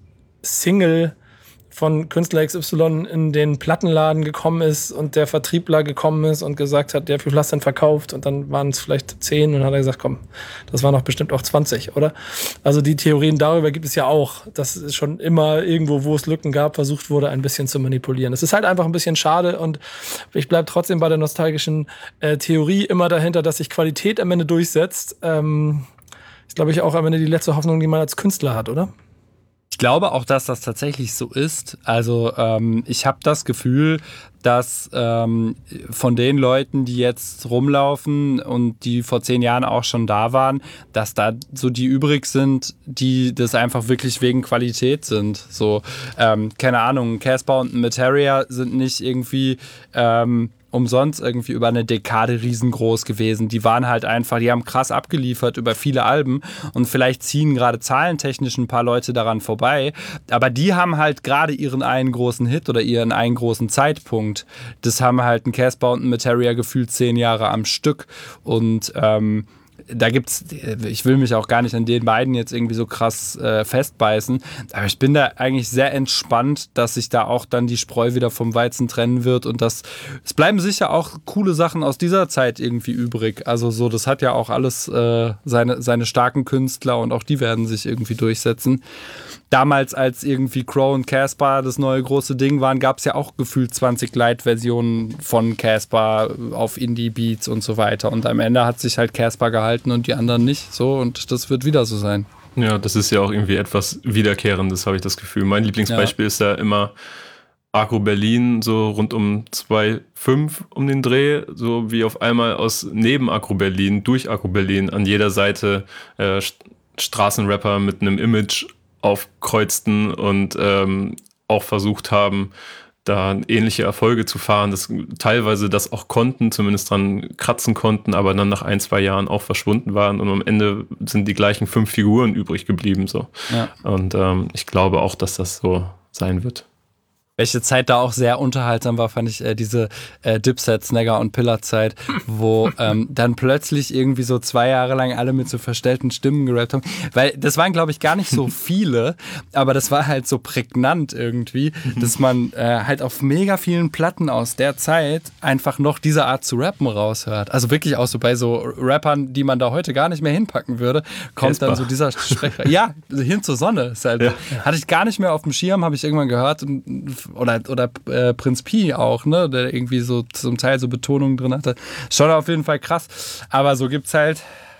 Speaker 3: Single von Künstler X Y in den Plattenladen gekommen ist und der Vertriebler gekommen ist und gesagt hat, der, wie viel hast du denn verkauft? Und dann waren es vielleicht zehn und dann hat er gesagt, komm, das waren doch bestimmt auch zwanzig, oder? Also die Theorien darüber gibt es ja auch, dass es schon immer irgendwo, wo es Lücken gab, versucht wurde, ein bisschen zu manipulieren. Es ist halt einfach ein bisschen schade und ich bleibe trotzdem bei der nostalgischen äh, Theorie immer dahinter, dass sich Qualität am Ende durchsetzt. Ähm, ist, glaube ich, auch am Ende die letzte Hoffnung, die man als Künstler hat, oder?
Speaker 5: Ich glaube auch, dass das tatsächlich so ist. Also ähm, ich habe das Gefühl, dass ähm, von den Leuten, die jetzt rumlaufen und die vor zehn Jahren auch schon da waren, dass da so die übrig sind, die das einfach wirklich wegen Qualität sind. So, ähm, keine Ahnung, Casper und Materia sind nicht irgendwie ähm, umsonst irgendwie über eine Dekade riesengroß gewesen. Die waren halt einfach, die haben krass abgeliefert über viele Alben und vielleicht ziehen gerade zahlentechnisch ein paar Leute daran vorbei, aber die haben halt gerade ihren einen großen Hit oder ihren einen großen Zeitpunkt. Das haben halt ein Casper und ein Materia gefühlt zehn Jahre am Stück und ähm, da gibt's, ich will mich auch gar nicht an den beiden jetzt irgendwie so krass äh, festbeißen, aber ich bin da eigentlich sehr entspannt, dass sich da auch dann die Spreu wieder vom Weizen trennen wird und dass es bleiben sicher auch coole Sachen aus dieser Zeit irgendwie übrig. Also so, das hat ja auch alles äh, seine, seine starken Künstler und auch die werden sich irgendwie durchsetzen. Damals, als irgendwie Crow und Casper das neue große Ding waren, gab es ja auch gefühlt zwanzig Light-Versionen von Casper auf Indie-Beats und so weiter. Und am Ende hat sich halt Casper gehalten und die anderen nicht. So, und das wird wieder so sein.
Speaker 4: Ja, das ist ja auch irgendwie etwas Wiederkehrendes, habe ich das Gefühl. Mein Lieblingsbeispiel ja. ist ja immer Agro Berlin, so rund um zwei Komma fünf um den Dreh, so wie auf einmal aus neben Agro Berlin, durch Agro Berlin an jeder Seite äh, Straßenrapper mit einem Image aufkreuzten und ähm, auch versucht haben, da ähnliche Erfolge zu fahren, dass teilweise das auch konnten, zumindest dran kratzen konnten, aber dann nach ein, zwei Jahren auch verschwunden waren und am Ende sind die gleichen fünf Figuren übrig geblieben. So. Ja. Und ähm, ich glaube auch, dass das so sein wird.
Speaker 5: Welche Zeit da auch sehr unterhaltsam war, fand ich äh, diese äh, Dipset, Snagger und Pillar-Zeit, wo ähm, dann plötzlich irgendwie so zwei Jahre lang alle mit so verstellten Stimmen gerappt haben. Weil das waren, glaube ich, gar nicht so viele, aber das war halt so prägnant irgendwie, dass man äh, halt auf mega vielen Platten aus der Zeit einfach noch diese Art zu rappen raushört. Also wirklich auch so bei so Rappern, die man da heute gar nicht mehr hinpacken würde, kommt Kesper. Dann so dieser Sprecher. Ja, hin zur Sonne. Ist halt, ja. Hatte ich gar nicht mehr auf dem Schirm, habe ich irgendwann gehört und oder, oder äh, Prinz Pi auch, ne, der irgendwie so zum Teil so Betonungen drin hatte. Schon auf jeden Fall krass. Aber so gibt's halt,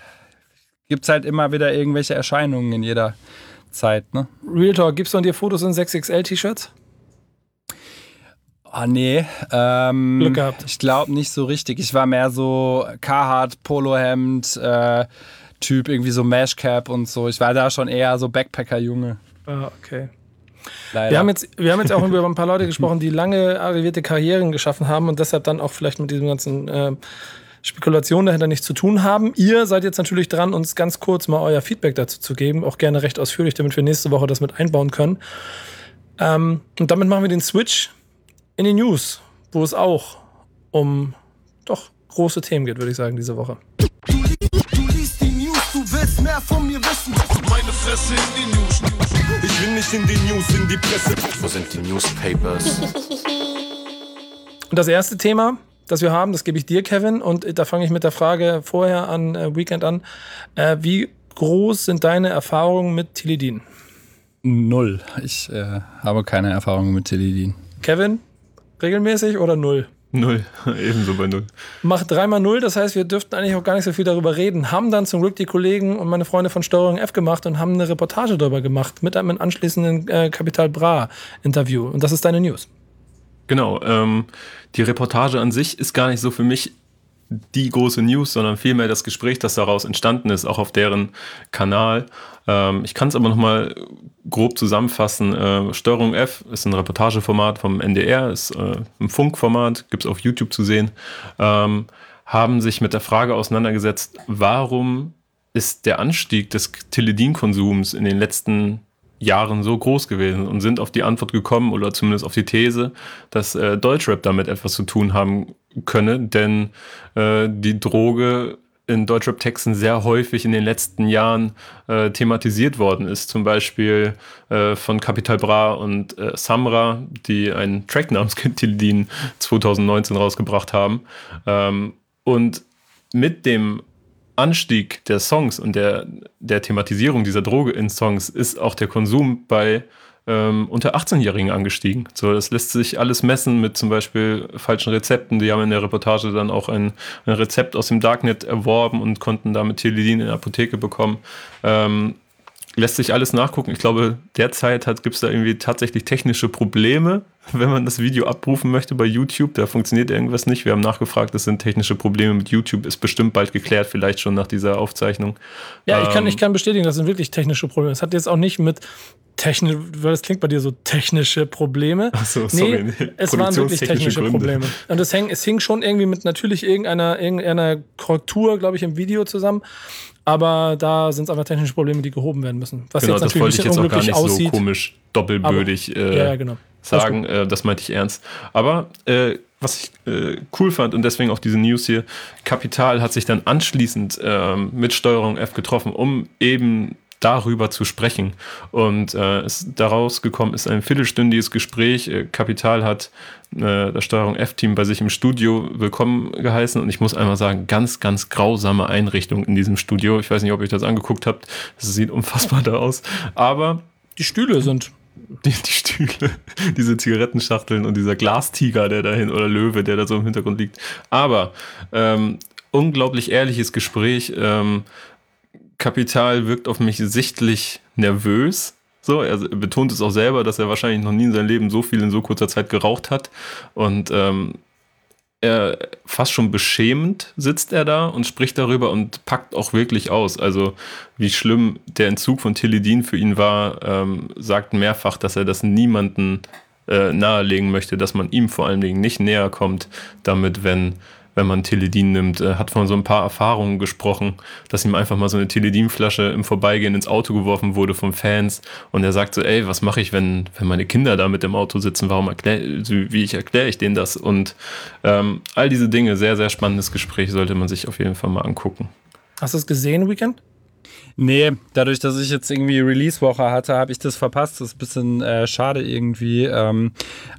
Speaker 5: gibt's halt immer wieder irgendwelche Erscheinungen in jeder Zeit, ne?
Speaker 3: Real Talk, gibst du an dir Fotos in sechs X L-T-Shirts?
Speaker 5: Oh nee, ähm,
Speaker 3: Glück gehabt.
Speaker 5: Ich glaube nicht so richtig. Ich war mehr so Carhartt, Polohemd, äh, Typ, irgendwie so Mashcap und so. Ich war da schon eher so Backpacker-Junge.
Speaker 3: Ah, okay.
Speaker 5: Leider.
Speaker 3: Wir haben jetzt, wir haben jetzt auch über ein paar Leute gesprochen, die lange arrivierte Karrieren geschaffen haben und deshalb dann auch vielleicht mit diesem ganzen äh, Spekulationen dahinter nichts zu tun haben. Ihr seid jetzt natürlich dran, uns ganz kurz mal euer Feedback dazu zu geben, auch gerne recht ausführlich, damit wir nächste Woche das mit einbauen können. Ähm, und damit machen wir den Switch in die News, wo es auch um doch große Themen geht, würde ich sagen, diese Woche.
Speaker 2: Du, du liest die News, du willst mehr von mir wissen. Meine Fresse in die News. Ich will nicht in die News, in die Presse.
Speaker 7: Wo sind die Newspapers?
Speaker 3: Und das erste Thema, das wir haben, das gebe ich dir, Kevin. Und da fange ich mit der Frage vorher an, äh, Weekend an. Äh, wie groß sind deine Erfahrungen mit Tilidin?
Speaker 5: Null. Ich äh, habe keine Erfahrung mit Tilidin.
Speaker 3: Kevin, regelmäßig oder null?
Speaker 4: Null, ebenso bei null.
Speaker 3: Macht dreimal null, das heißt, wir dürften eigentlich auch gar nicht so viel darüber reden. Haben dann zum Glück die Kollegen und meine Freunde von Steuerung F gemacht und haben eine Reportage darüber gemacht mit einem anschließenden äh, Capital Bra Interview. Und das ist deine News.
Speaker 4: Genau, ähm, die Reportage an sich ist gar nicht so für mich die große News, sondern vielmehr das Gespräch, das daraus entstanden ist, auch auf deren Kanal. Ähm, ich kann es aber nochmal grob zusammenfassen. Äh, Steuerung F ist ein Reportageformat vom N D R, ist äh, ein Funkformat, gibt es auf YouTube zu sehen, ähm, haben sich mit der Frage auseinandergesetzt, warum ist der Anstieg des Tilidin-Konsums in den letzten Jahren so groß gewesen und sind auf die Antwort gekommen oder zumindest auf die These, dass äh, Deutschrap damit etwas zu tun haben könne, denn äh, die Droge in Deutschrap-Texten sehr häufig in den letzten Jahren äh, thematisiert worden ist. Zum Beispiel äh, von Capital Bra und äh, Samra, die einen Track namens Tilidin zwanzig neunzehn rausgebracht haben. Ähm, und mit dem Anstieg der Songs und der, der Thematisierung dieser Droge in Songs ist auch der Konsum bei ähm, unter achtzehnjährigen angestiegen. So, das lässt sich alles messen mit zum Beispiel falschen Rezepten. Die haben in der Reportage dann auch ein, ein Rezept aus dem Darknet erworben und konnten damit Tilidin in der Apotheke bekommen. Ähm, lässt sich alles nachgucken. Ich glaube, derzeit gibt es da irgendwie tatsächlich technische Probleme, wenn man das Video abrufen möchte bei YouTube. Da funktioniert irgendwas nicht. Wir haben nachgefragt, das sind technische Probleme mit YouTube. Ist bestimmt bald geklärt, vielleicht schon nach dieser Aufzeichnung.
Speaker 3: Ja, ich kann,
Speaker 4: ähm,
Speaker 3: ich kann bestätigen, das sind wirklich technische Probleme. Es hat jetzt auch nicht mit technisch, weil das klingt bei dir so technische Probleme.
Speaker 4: Ach so, sorry.
Speaker 3: Nee, es waren wirklich technische
Speaker 4: Gründe.
Speaker 3: Probleme. Und es hing, es hing schon irgendwie mit natürlich irgendeiner, irgendeiner Korrektur, glaube ich, im Video zusammen. Aber da sind es einfach technische Probleme, die gehoben werden müssen. Was
Speaker 4: genau,
Speaker 3: jetzt
Speaker 4: das
Speaker 3: natürlich
Speaker 4: wollte ich
Speaker 3: ein bisschen
Speaker 4: jetzt auch gar
Speaker 3: unglücklich
Speaker 4: nicht
Speaker 3: aussieht.
Speaker 4: so komisch doppelbödig
Speaker 3: Aber,
Speaker 4: äh,
Speaker 3: ja, ja, genau.
Speaker 4: sagen. Äh, das meinte ich ernst. Aber äh, was ich äh, cool fand und deswegen auch diese News hier, Capital hat sich dann anschließend äh, mit Steuerung F getroffen, um eben darüber zu sprechen. Und äh, es daraus gekommen ist ein viertelstündiges Gespräch. Äh, Capital hat äh, das Steuerung F-Team bei sich im Studio willkommen geheißen. Und ich muss einmal sagen, ganz, ganz grausame Einrichtung in diesem Studio. Ich weiß nicht, ob ihr das angeguckt habt. Es sieht unfassbar da aus. Aber
Speaker 3: die Stühle sind...
Speaker 4: Die, die Stühle, diese Zigarettenschachteln und dieser Glastiger, der dahin, oder Löwe, der da so im Hintergrund liegt. Aber ähm, unglaublich ehrliches Gespräch. Ähm, Capital wirkt auf mich sichtlich nervös. So, er betont es auch selber, dass er wahrscheinlich noch nie in seinem Leben so viel in so kurzer Zeit geraucht hat. Und ähm, er fast schon beschämend sitzt er da und spricht darüber und packt auch wirklich aus. Also wie schlimm der Entzug von Tilidin für ihn war, ähm, sagt mehrfach, dass er das niemanden äh, nahelegen möchte, dass man ihm vor allen Dingen nicht näher kommt damit, wenn wenn man Tilidin nimmt, äh, hat von so ein paar Erfahrungen gesprochen, dass ihm einfach mal so eine Tilidin-Flasche im Vorbeigehen ins Auto geworfen wurde von Fans und er sagt so, ey, was mache ich, wenn, wenn meine Kinder da mit im Auto sitzen, warum erklär, wie ich erkläre ich denen das? Und ähm, all diese Dinge, sehr, sehr spannendes Gespräch, sollte man sich auf jeden Fall mal angucken.
Speaker 3: Hast du es gesehen, Weekend?
Speaker 5: Nee, dadurch, dass ich jetzt irgendwie Release-Woche hatte, habe ich das verpasst. Das ist ein bisschen äh, schade irgendwie. Ähm,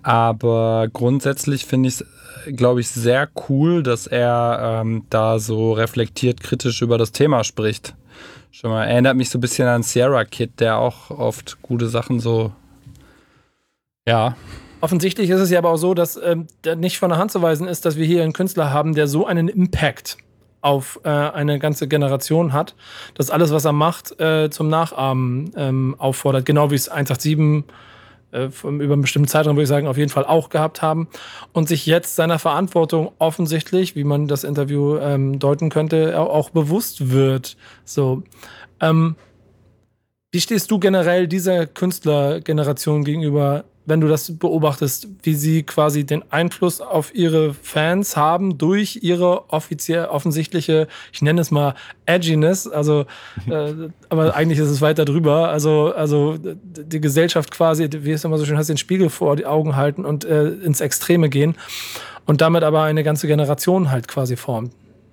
Speaker 5: aber grundsätzlich finde ich es, glaube ich, sehr cool, dass er ähm, da so reflektiert kritisch über das Thema spricht. Schon mal erinnert mich so ein bisschen an Sierra Kid, der auch oft gute Sachen so, ja.
Speaker 3: Offensichtlich ist es ja aber auch so, dass ähm, nicht von der Hand zu weisen ist, dass wir hier einen Künstler haben, der so einen Impact auf äh, eine ganze Generation hat, dass alles, was er macht, äh, zum Nachahmen ähm, auffordert. Genau wie es eins acht sieben äh, über einen bestimmten Zeitraum, würde ich sagen, auf jeden Fall auch gehabt haben. Und sich jetzt seiner Verantwortung offensichtlich, wie man das Interview ähm, deuten könnte, auch, auch bewusst wird. So, ähm, wie stehst du generell dieser Künstlergeneration gegenüber, wenn du das beobachtest, wie sie quasi den Einfluss auf ihre Fans haben durch ihre offiziell offensichtliche, ich nenne es mal Edginess, also äh, aber eigentlich ist es weiter drüber, also also die Gesellschaft quasi, wie es immer so schön heißt, den Spiegel vor die Augen halten und äh, ins Extreme gehen und damit aber eine ganze Generation halt quasi formen.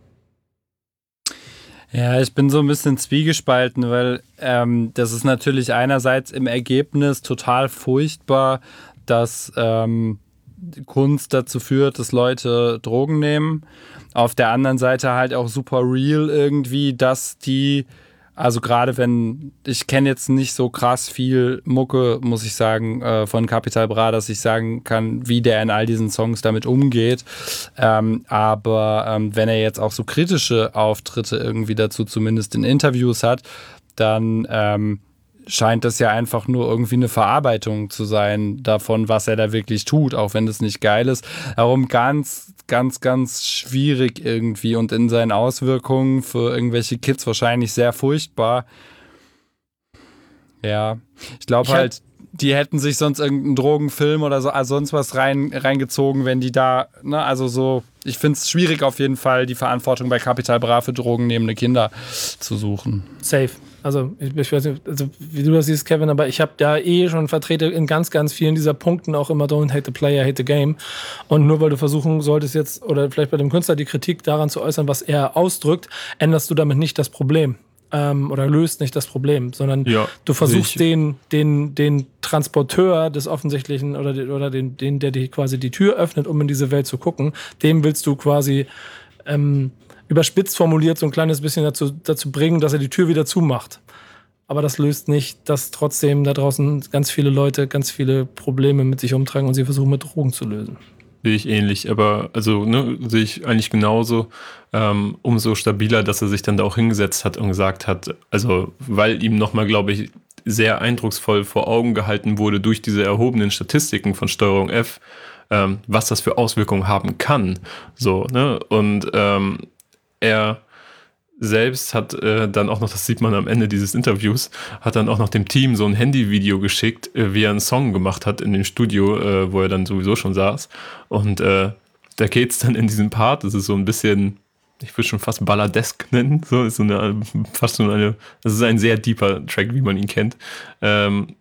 Speaker 5: Ja, ich bin so ein bisschen zwiegespalten, weil ähm, das ist natürlich einerseits im Ergebnis total furchtbar, dass ähm, Kunst dazu führt, dass Leute Drogen nehmen. Auf der anderen Seite halt auch super real irgendwie, dass die Also gerade wenn, ich kenne jetzt nicht so krass viel Mucke, muss ich sagen, äh, von Capital Bra, dass ich sagen kann, wie der in all diesen Songs damit umgeht. Ähm, aber ähm, wenn er jetzt auch so kritische Auftritte irgendwie dazu zumindest in Interviews hat, dann ähm, scheint das ja einfach nur irgendwie eine Verarbeitung zu sein davon, was er da wirklich tut, auch wenn das nicht geil ist. Darum ganz, ganz, ganz schwierig irgendwie und in seinen Auswirkungen für irgendwelche Kids wahrscheinlich sehr furchtbar. Ja, ich glaube halt, die hätten sich sonst irgendeinen Drogenfilm oder so, also sonst was rein, reingezogen, wenn die da, ne, also so, ich finde es schwierig auf jeden Fall, die Verantwortung bei Capital Bra für drogennehmende Kinder zu suchen.
Speaker 3: Safe. Also ich, ich weiß nicht, also wie du das siehst, Kevin, aber ich habe da eh schon vertrete in ganz, ganz vielen dieser Punkten auch immer don't hate the player, hate the game. Und nur weil du versuchen solltest jetzt, oder vielleicht bei dem Künstler die Kritik daran zu äußern, was er ausdrückt, änderst du damit nicht das Problem. Ähm, oder löst nicht das Problem, sondern
Speaker 4: Ja,
Speaker 3: du versuchst
Speaker 4: ich-
Speaker 3: den, den, den Transporteur des Offensichtlichen oder, den- oder den, den, der dir quasi die Tür öffnet, um in diese Welt zu gucken, dem willst du quasi ähm, überspitzt formuliert so ein kleines bisschen dazu, dazu bringen, dass er die Tür wieder zumacht. Aber das löst nicht, dass trotzdem da draußen ganz viele Leute ganz viele Probleme mit sich umtragen und sie versuchen mit Drogen zu lösen.
Speaker 4: Sehe ich ähnlich, aber also ne, sehe ich eigentlich genauso. Ähm, umso stabiler, dass er sich dann da auch hingesetzt hat und gesagt hat, also weil ihm nochmal, glaube ich, sehr eindrucksvoll vor Augen gehalten wurde durch diese erhobenen Statistiken von Steuerung F, ähm, was das für Auswirkungen haben kann. So, ne? Und ähm, er selbst hat äh, dann auch noch, das sieht man am Ende dieses Interviews, hat dann auch noch dem Team so ein Handyvideo geschickt, äh, wie er einen Song gemacht hat in dem Studio, äh, wo er dann sowieso schon saß. Und äh, da geht's dann in diesem Part, das ist so ein bisschen, ich würde schon fast balladesk nennen, so ist so eine, fast so eine, das ist ein sehr deeper Track, wie man ihn kennt. Ähm,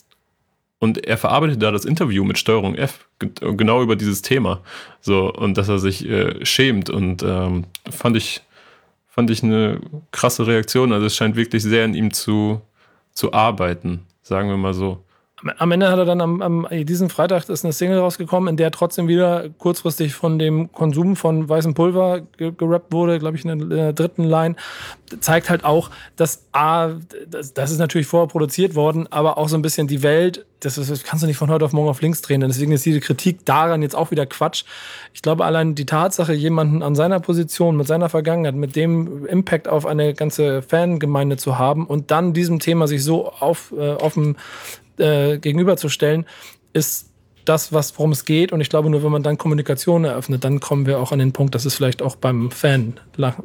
Speaker 4: und er verarbeitet da das Interview mit Steuerung F, g- genau über dieses Thema. So, und dass er sich äh, schämt und ähm, fand ich Fand ich eine krasse Reaktion. Also es scheint wirklich sehr in ihm zu, zu arbeiten, sagen wir mal so.
Speaker 3: Am Ende hat er dann am, am diesen Freitag ist eine Single rausgekommen, in der trotzdem wieder kurzfristig von dem Konsum von weißem Pulver ge- gerappt wurde, glaube ich, in der, in der dritten Line. Zeigt halt auch, dass A, das, das ist natürlich vorher produziert worden, aber auch so ein bisschen die Welt, das, ist, das kannst du nicht von heute auf morgen auf links drehen. Und deswegen ist diese Kritik daran jetzt auch wieder Quatsch. Ich glaube, allein die Tatsache, jemanden an seiner Position, mit seiner Vergangenheit, mit dem Impact auf eine ganze Fangemeinde zu haben und dann diesem Thema sich so auf, äh, offen Äh, gegenüberzustellen, ist das, was, worum es geht. Und ich glaube, nur wenn man dann Kommunikation eröffnet, dann kommen wir auch an den Punkt, dass es vielleicht auch beim Fan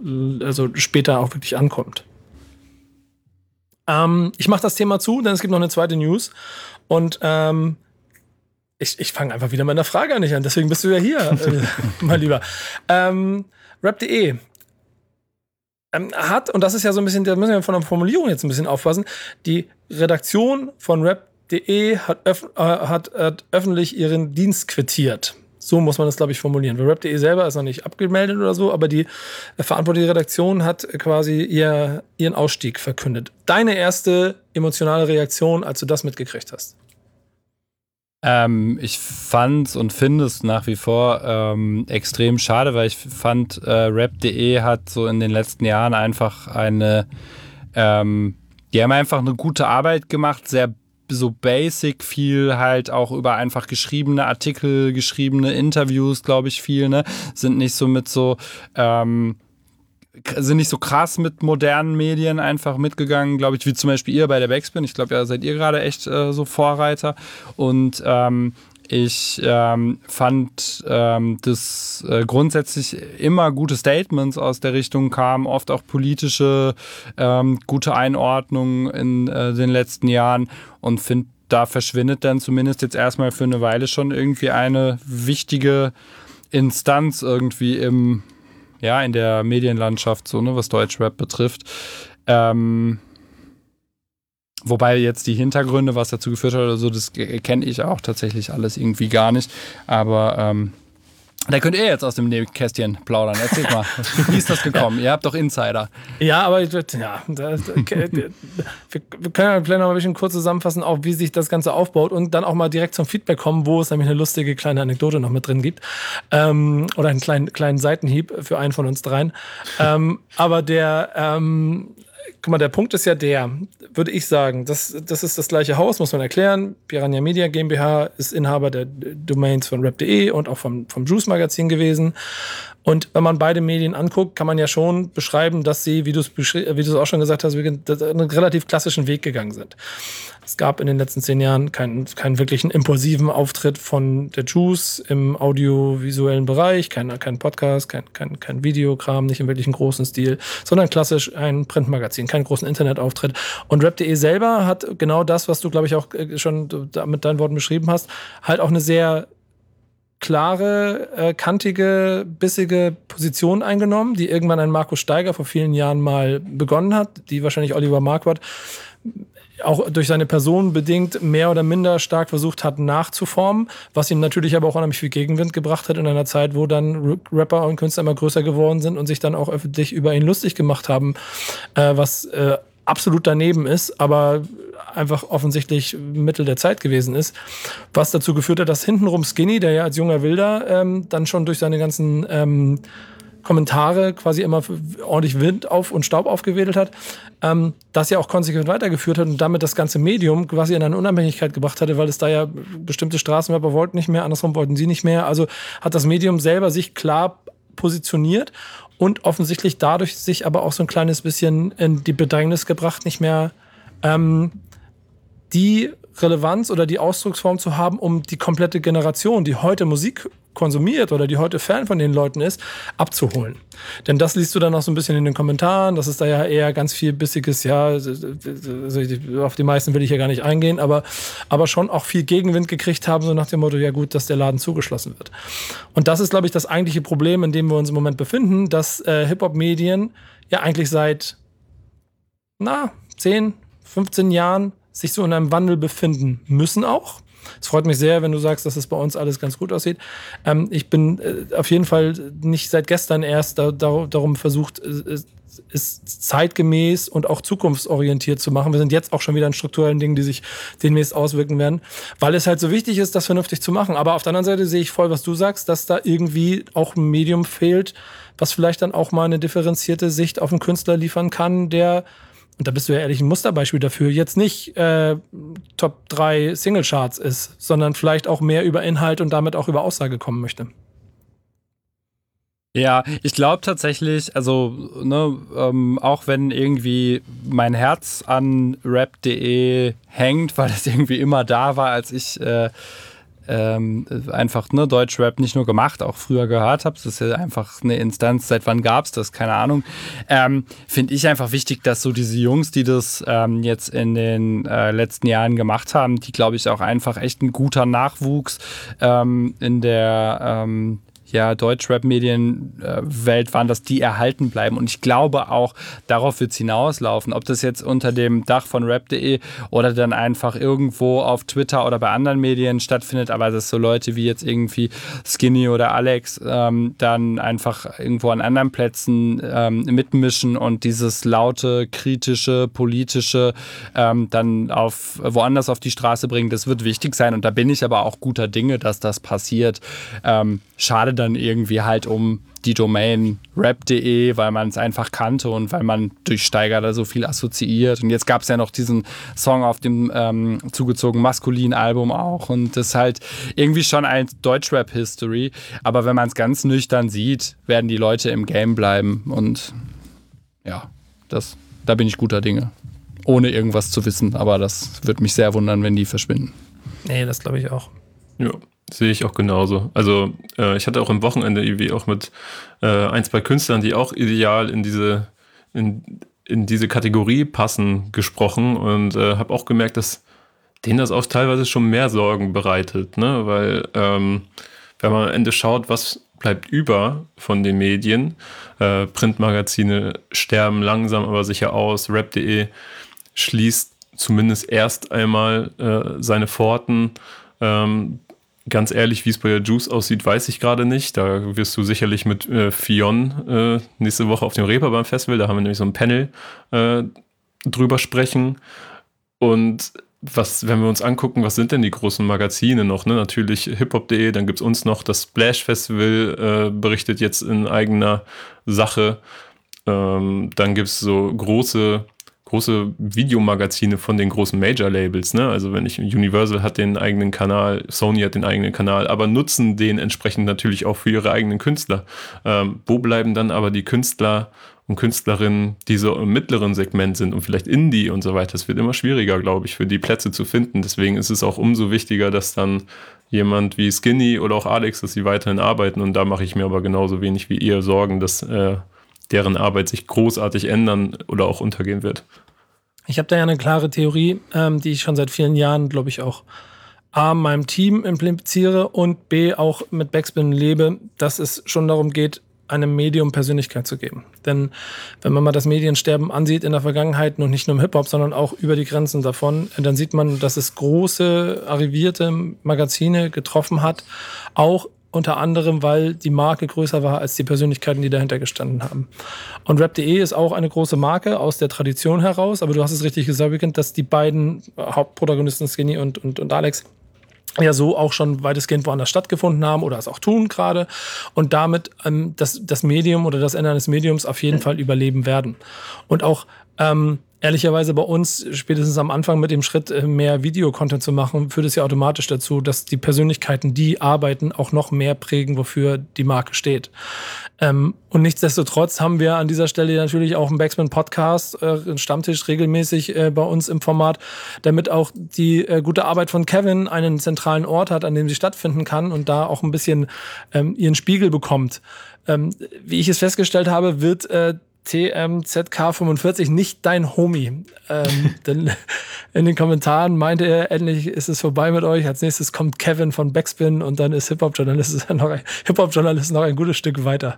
Speaker 3: also später auch wirklich ankommt. Ähm, ich mache das Thema zu, denn es gibt noch eine zweite News. Und ähm, ich, ich fange einfach wieder mit einer Frage nicht an. Deswegen bist du ja hier, äh, mein Lieber. Ähm, Rap punkt de Ähm, hat, und das ist ja so ein bisschen, da müssen wir von der Formulierung jetzt ein bisschen aufpassen, die Redaktion von Rap punkt de hat, öff, äh, hat, hat öffentlich ihren Dienst quittiert. So muss man das, glaube ich, formulieren. Weil Rap punkt de selber ist noch nicht abgemeldet oder so, aber die äh, verantwortliche Redaktion hat quasi ihr, ihren Ausstieg verkündet. Deine erste emotionale Reaktion, als du das mitgekriegt hast?
Speaker 5: Ähm, ich fand's und finde es nach wie vor ähm, extrem schade, weil ich fand, äh, Rap punkt de hat so in den letzten Jahren einfach eine, ähm, die haben einfach eine gute Arbeit gemacht, sehr so basic, viel halt auch über einfach geschriebene Artikel, geschriebene Interviews, glaube ich, viel, ne, sind nicht so mit so, ähm, sind nicht so krass mit modernen Medien einfach mitgegangen, glaube ich, wie zum Beispiel ihr bei der Backspin. Ich glaube, ja, seid ihr gerade echt äh, so Vorreiter. Und ähm, ich ähm, fand, ähm, dass äh, grundsätzlich immer gute Statements aus der Richtung kamen, oft auch politische ähm, gute Einordnungen in äh, den letzten Jahren und finde, da verschwindet dann zumindest jetzt erstmal für eine Weile schon irgendwie eine wichtige Instanz irgendwie im ja, in der Medienlandschaft, so, ne, was Deutschrap betrifft. Ähm, wobei jetzt die Hintergründe, was dazu geführt hat oder so, das kenne ich auch tatsächlich alles irgendwie gar nicht. Aber ähm, da könnt ihr jetzt aus dem Nähkästchen plaudern. Erzählt mal, wie ist das gekommen? Ihr habt doch Insider.
Speaker 3: Ja, aber ich, ja, das, okay, wir, wir können ja vielleicht noch ein bisschen kurz zusammenfassen, auch wie sich das Ganze aufbaut und dann auch mal direkt zum Feedback kommen, wo es nämlich eine lustige kleine Anekdote noch mit drin gibt. Ähm, oder einen kleinen, kleinen Seitenhieb für einen von uns dreien. ähm, aber der, ähm, guck mal, der Punkt ist ja der, würde ich sagen, das, das ist das gleiche Haus, muss man erklären. Piranha Media GmbH ist Inhaber der Domains von rap punkt de und auch vom, vom Juice Magazin gewesen. Und wenn man beide Medien anguckt, kann man ja schon beschreiben, dass sie, wie du es beschri- wie du es auch schon gesagt hast, einen relativ klassischen Weg gegangen sind. Es gab in den letzten zehn Jahren keinen, keinen wirklichen impulsiven Auftritt von der Juice im audiovisuellen Bereich, kein, kein Podcast, kein, kein, kein Videokram, nicht im wirklichen großen Stil, sondern klassisch ein Printmagazin, keinen großen Internetauftritt. Und rap punkt de selber hat genau das, was du, glaube ich, auch schon mit deinen Worten beschrieben hast, halt auch eine sehr klare, äh, kantige, bissige Position eingenommen, die irgendwann ein Markus Steiger vor vielen Jahren mal begonnen hat, die wahrscheinlich Oliver Marquardt auch durch seine Person bedingt mehr oder minder stark versucht hat nachzuformen, was ihm natürlich aber auch unheimlich viel Gegenwind gebracht hat in einer Zeit, wo dann Rapper und Künstler immer größer geworden sind und sich dann auch öffentlich über ihn lustig gemacht haben, äh, was äh, absolut daneben ist, aber einfach offensichtlich Mittel der Zeit gewesen ist, was dazu geführt hat, dass hintenrum Skinny, der ja als junger Wilder ähm, dann schon durch seine ganzen ähm, Kommentare quasi immer ordentlich Wind auf und Staub aufgewedelt hat, ähm, das ja auch konsequent weitergeführt hat und damit das ganze Medium quasi in eine Unabhängigkeit gebracht hatte, weil es da ja bestimmte Straßenrapper wollten nicht mehr, andersrum wollten sie nicht mehr. Also hat das Medium selber sich klar positioniert und offensichtlich dadurch sich aber auch so ein kleines bisschen in die Bedrängnis gebracht, nicht mehr ähm, die Relevanz oder die Ausdrucksform zu haben, um die komplette Generation, die heute Musik konsumiert oder die heute Fan von den Leuten ist, abzuholen. Denn das liest du dann auch so ein bisschen in den Kommentaren, das ist da ja eher ganz viel bissiges, ja, also auf die meisten will ich ja gar nicht eingehen, aber, aber schon auch viel Gegenwind gekriegt haben, so nach dem Motto, ja gut, dass der Laden zugeschlossen wird. Und das ist, glaube ich, das eigentliche Problem, in dem wir uns im Moment befinden, dass äh, Hip-Hop-Medien ja eigentlich seit, na, zehn, fünfzehn Jahren sich so in einem Wandel befinden müssen auch. Es freut mich sehr, wenn du sagst, dass es bei uns alles ganz gut aussieht. Ähm, ich bin äh, auf jeden Fall nicht seit gestern erst da, da, darum versucht, äh, es zeitgemäß und auch zukunftsorientiert zu machen. Wir sind jetzt auch schon wieder in strukturellen Dingen, die sich demnächst auswirken werden, weil es halt so wichtig ist, das vernünftig zu machen. Aber auf der anderen Seite sehe ich voll, was du sagst, dass da irgendwie auch ein Medium fehlt, was vielleicht dann auch mal eine differenzierte Sicht auf einen Künstler liefern kann, der, und da bist du ja ehrlich ein Musterbeispiel dafür, jetzt nicht äh, Top drei Singlecharts ist, sondern vielleicht auch mehr über Inhalt und damit auch über Aussage kommen möchte.
Speaker 5: Ja, ich glaube tatsächlich, also ne, ähm, auch wenn irgendwie mein Herz an rap punkt de hängt, weil es irgendwie immer da war, als ich äh, ähm, einfach ne, Deutschrap nicht nur gemacht, auch früher gehört habe. Das ist ja einfach eine Instanz, seit wann gab es das? Keine Ahnung. Ähm, Finde ich einfach wichtig, dass so diese Jungs, die das ähm, jetzt in den äh, letzten Jahren gemacht haben, die glaube ich auch einfach echt ein guter Nachwuchs ähm, in der ähm, ja, Deutschrap-Medienwelt waren, dass die erhalten bleiben. Und ich glaube auch, darauf wird es hinauslaufen. Ob das jetzt unter dem Dach von rap punkt de oder dann einfach irgendwo auf Twitter oder bei anderen Medien stattfindet, aber dass so Leute wie jetzt irgendwie Skinny oder Alex ähm, dann einfach irgendwo an anderen Plätzen ähm, mitmischen und dieses laute, kritische, politische ähm, dann auf woanders auf die Straße bringen, das wird wichtig sein. Und da bin ich aber auch guter Dinge, dass das passiert. Ähm, schade dann irgendwie halt um die Domain rap punkt de, weil man es einfach kannte und weil man durch Steiger da so viel assoziiert. Und jetzt gab es ja noch diesen Song auf dem ähm, zugezogenen Maskulin-Album auch. Und das ist halt irgendwie schon ein Deutschrap-History. Aber wenn man es ganz nüchtern sieht, werden die Leute im Game bleiben. Und ja, das, da bin ich guter Dinge. Ohne irgendwas zu wissen. Aber das würde mich sehr wundern, wenn die verschwinden.
Speaker 3: Nee, das glaube ich auch.
Speaker 4: Ja. Sehe ich auch genauso. Also äh, ich hatte auch am Wochenende irgendwie auch mit äh, ein, zwei Künstlern, die auch ideal in diese, in, in diese Kategorie passen, gesprochen und äh, habe auch gemerkt, dass denen das auch teilweise schon mehr Sorgen bereitet, ne? Weil ähm, wenn man am Ende schaut, was bleibt über von den Medien, äh, Printmagazine sterben langsam aber sicher aus, rap punkt de schließt zumindest erst einmal äh, seine Pforten. ähm, Ganz ehrlich, wie es bei der Juice aussieht, weiß ich gerade nicht. Da wirst du sicherlich mit äh, Fionn äh, nächste Woche auf dem Reeperbahn Festival, da haben wir nämlich so ein Panel äh, drüber sprechen. Und was, wenn wir uns angucken, was sind denn die großen Magazine noch? Ne? Natürlich hip hop punkt de, dann gibt es uns noch das Splash Festival, äh, berichtet jetzt in eigener Sache. Ähm, dann gibt es so große große Videomagazine von den großen Major-Labels, ne? Also wenn ich, Universal hat den eigenen Kanal, Sony hat den eigenen Kanal, aber nutzen den entsprechend natürlich auch für ihre eigenen Künstler. Ähm, wo bleiben dann aber die Künstler und Künstlerinnen, die so im mittleren Segment sind und vielleicht Indie und so weiter? Es wird immer schwieriger, glaube ich, für die Plätze zu finden. Deswegen ist es auch umso wichtiger, dass dann jemand wie Skinny oder auch Alex, dass sie weiterhin arbeiten, und da mache ich mir aber genauso wenig wie ihr Sorgen, dass äh, deren Arbeit sich großartig ändern oder auch untergehen wird.
Speaker 3: Ich habe da ja eine klare Theorie, ähm, die ich schon seit vielen Jahren, glaube ich, auch A, meinem Team impliziere und B, auch mit Backspin lebe, dass es schon darum geht, einem Medium Persönlichkeit zu geben. Denn wenn man mal das Mediensterben ansieht in der Vergangenheit, und nicht nur im Hip-Hop, sondern auch über die Grenzen davon, dann sieht man, dass es große, arrivierte Magazine getroffen hat, auch unter anderem, weil die Marke größer war als die Persönlichkeiten, die dahinter gestanden haben. Und Rap punkt de ist auch eine große Marke aus der Tradition heraus, aber du hast es richtig gesagt, Weekend, dass die beiden Hauptprotagonisten, Skinny und, und, und Alex, ja so auch schon weitestgehend woanders stattgefunden haben oder es auch tun gerade und damit ähm, das, das Medium oder das Ende eines Mediums auf jeden Fall überleben werden. Und auch ähm, ehrlicherweise bei uns, spätestens am Anfang mit dem Schritt, mehr Videocontent zu machen, führt es ja automatisch dazu, dass die Persönlichkeiten, die arbeiten, auch noch mehr prägen, wofür die Marke steht. Ähm, und nichtsdestotrotz haben wir an dieser Stelle natürlich auch einen Backspin-Podcast, äh, einen Stammtisch regelmäßig äh, bei uns im Format, damit auch die äh, gute Arbeit von Kevin einen zentralen Ort hat, an dem sie stattfinden kann und da auch ein bisschen ähm, ihren Spiegel bekommt. Ähm, wie ich es festgestellt habe, wird äh, T M Z K fünfundvierzig nicht dein Homie. Ähm, denn in den Kommentaren meinte er, endlich ist es vorbei mit euch. Als nächstes kommt Kevin von Backspin und dann ist Hip-Hop-Journalist noch ein, Hip-Hop-Journalist noch ein gutes Stück weiter.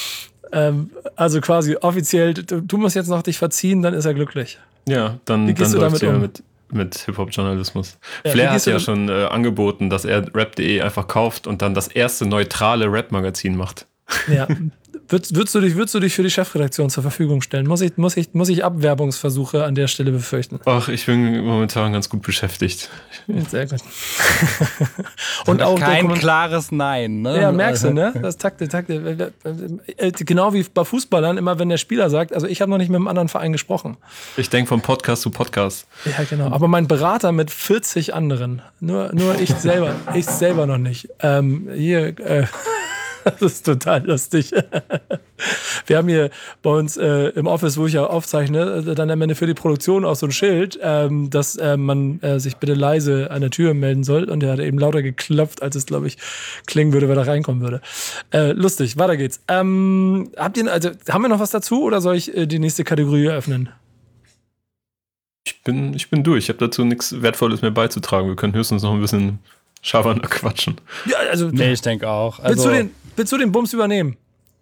Speaker 3: Ähm, also quasi offiziell, du, du musst jetzt noch dich verziehen, dann ist er glücklich.
Speaker 4: Ja, dann,
Speaker 3: wie gehst
Speaker 4: dann
Speaker 3: du
Speaker 4: läuft's
Speaker 3: damit
Speaker 4: ja
Speaker 3: um?
Speaker 4: mit, mit Hip-Hop-Journalismus.
Speaker 3: Ja,
Speaker 4: Flair hat
Speaker 3: gehst du
Speaker 4: ja
Speaker 3: damit-
Speaker 4: schon äh, angeboten, dass er Rap punkt de einfach kauft und dann das erste neutrale Rap-Magazin macht.
Speaker 3: Ja. Würdest, würdest, du dich, würdest du dich für die Chefredaktion zur Verfügung stellen? Muss ich, muss ich, muss ich Abwerbungsversuche an der Stelle befürchten?
Speaker 4: Ach, ich bin momentan ganz gut beschäftigt.
Speaker 3: Sehr gut. Und auch der
Speaker 5: Kein
Speaker 3: Komment-
Speaker 5: klares Nein, ne?
Speaker 3: Ja, merkst du, ne? Das Takte, Takte. Genau wie bei Fußballern, immer wenn der Spieler sagt, also ich habe noch nicht mit einem anderen Verein gesprochen.
Speaker 4: Ich denke vom Podcast zu Podcast.
Speaker 3: Ja, genau. Aber mein Berater mit vierzig anderen. Nur, nur ich selber, ich selber noch nicht. Ähm, hier, äh, das ist total lustig. Wir haben hier bei uns äh, im Office, wo ich ja aufzeichne, dann am Ende für die Produktion auch so ein Schild, ähm, dass äh, man äh, sich bitte leise an der Tür melden soll. Und der hat eben lauter geklopft, als es, glaube ich, klingen würde, wenn er reinkommen würde. Äh, lustig, weiter geht's. Ähm, habt ihr, also, haben wir noch was dazu oder soll ich äh, die nächste Kategorie eröffnen?
Speaker 4: Ich bin, ich bin durch. Ich habe dazu nichts Wertvolles mehr beizutragen. Wir können höchstens noch ein bisschen Schabernack quatschen.
Speaker 3: Ja, also,
Speaker 5: Nee, ich denke auch.
Speaker 3: willst,
Speaker 5: Also,
Speaker 3: du den, willst du den Bums übernehmen?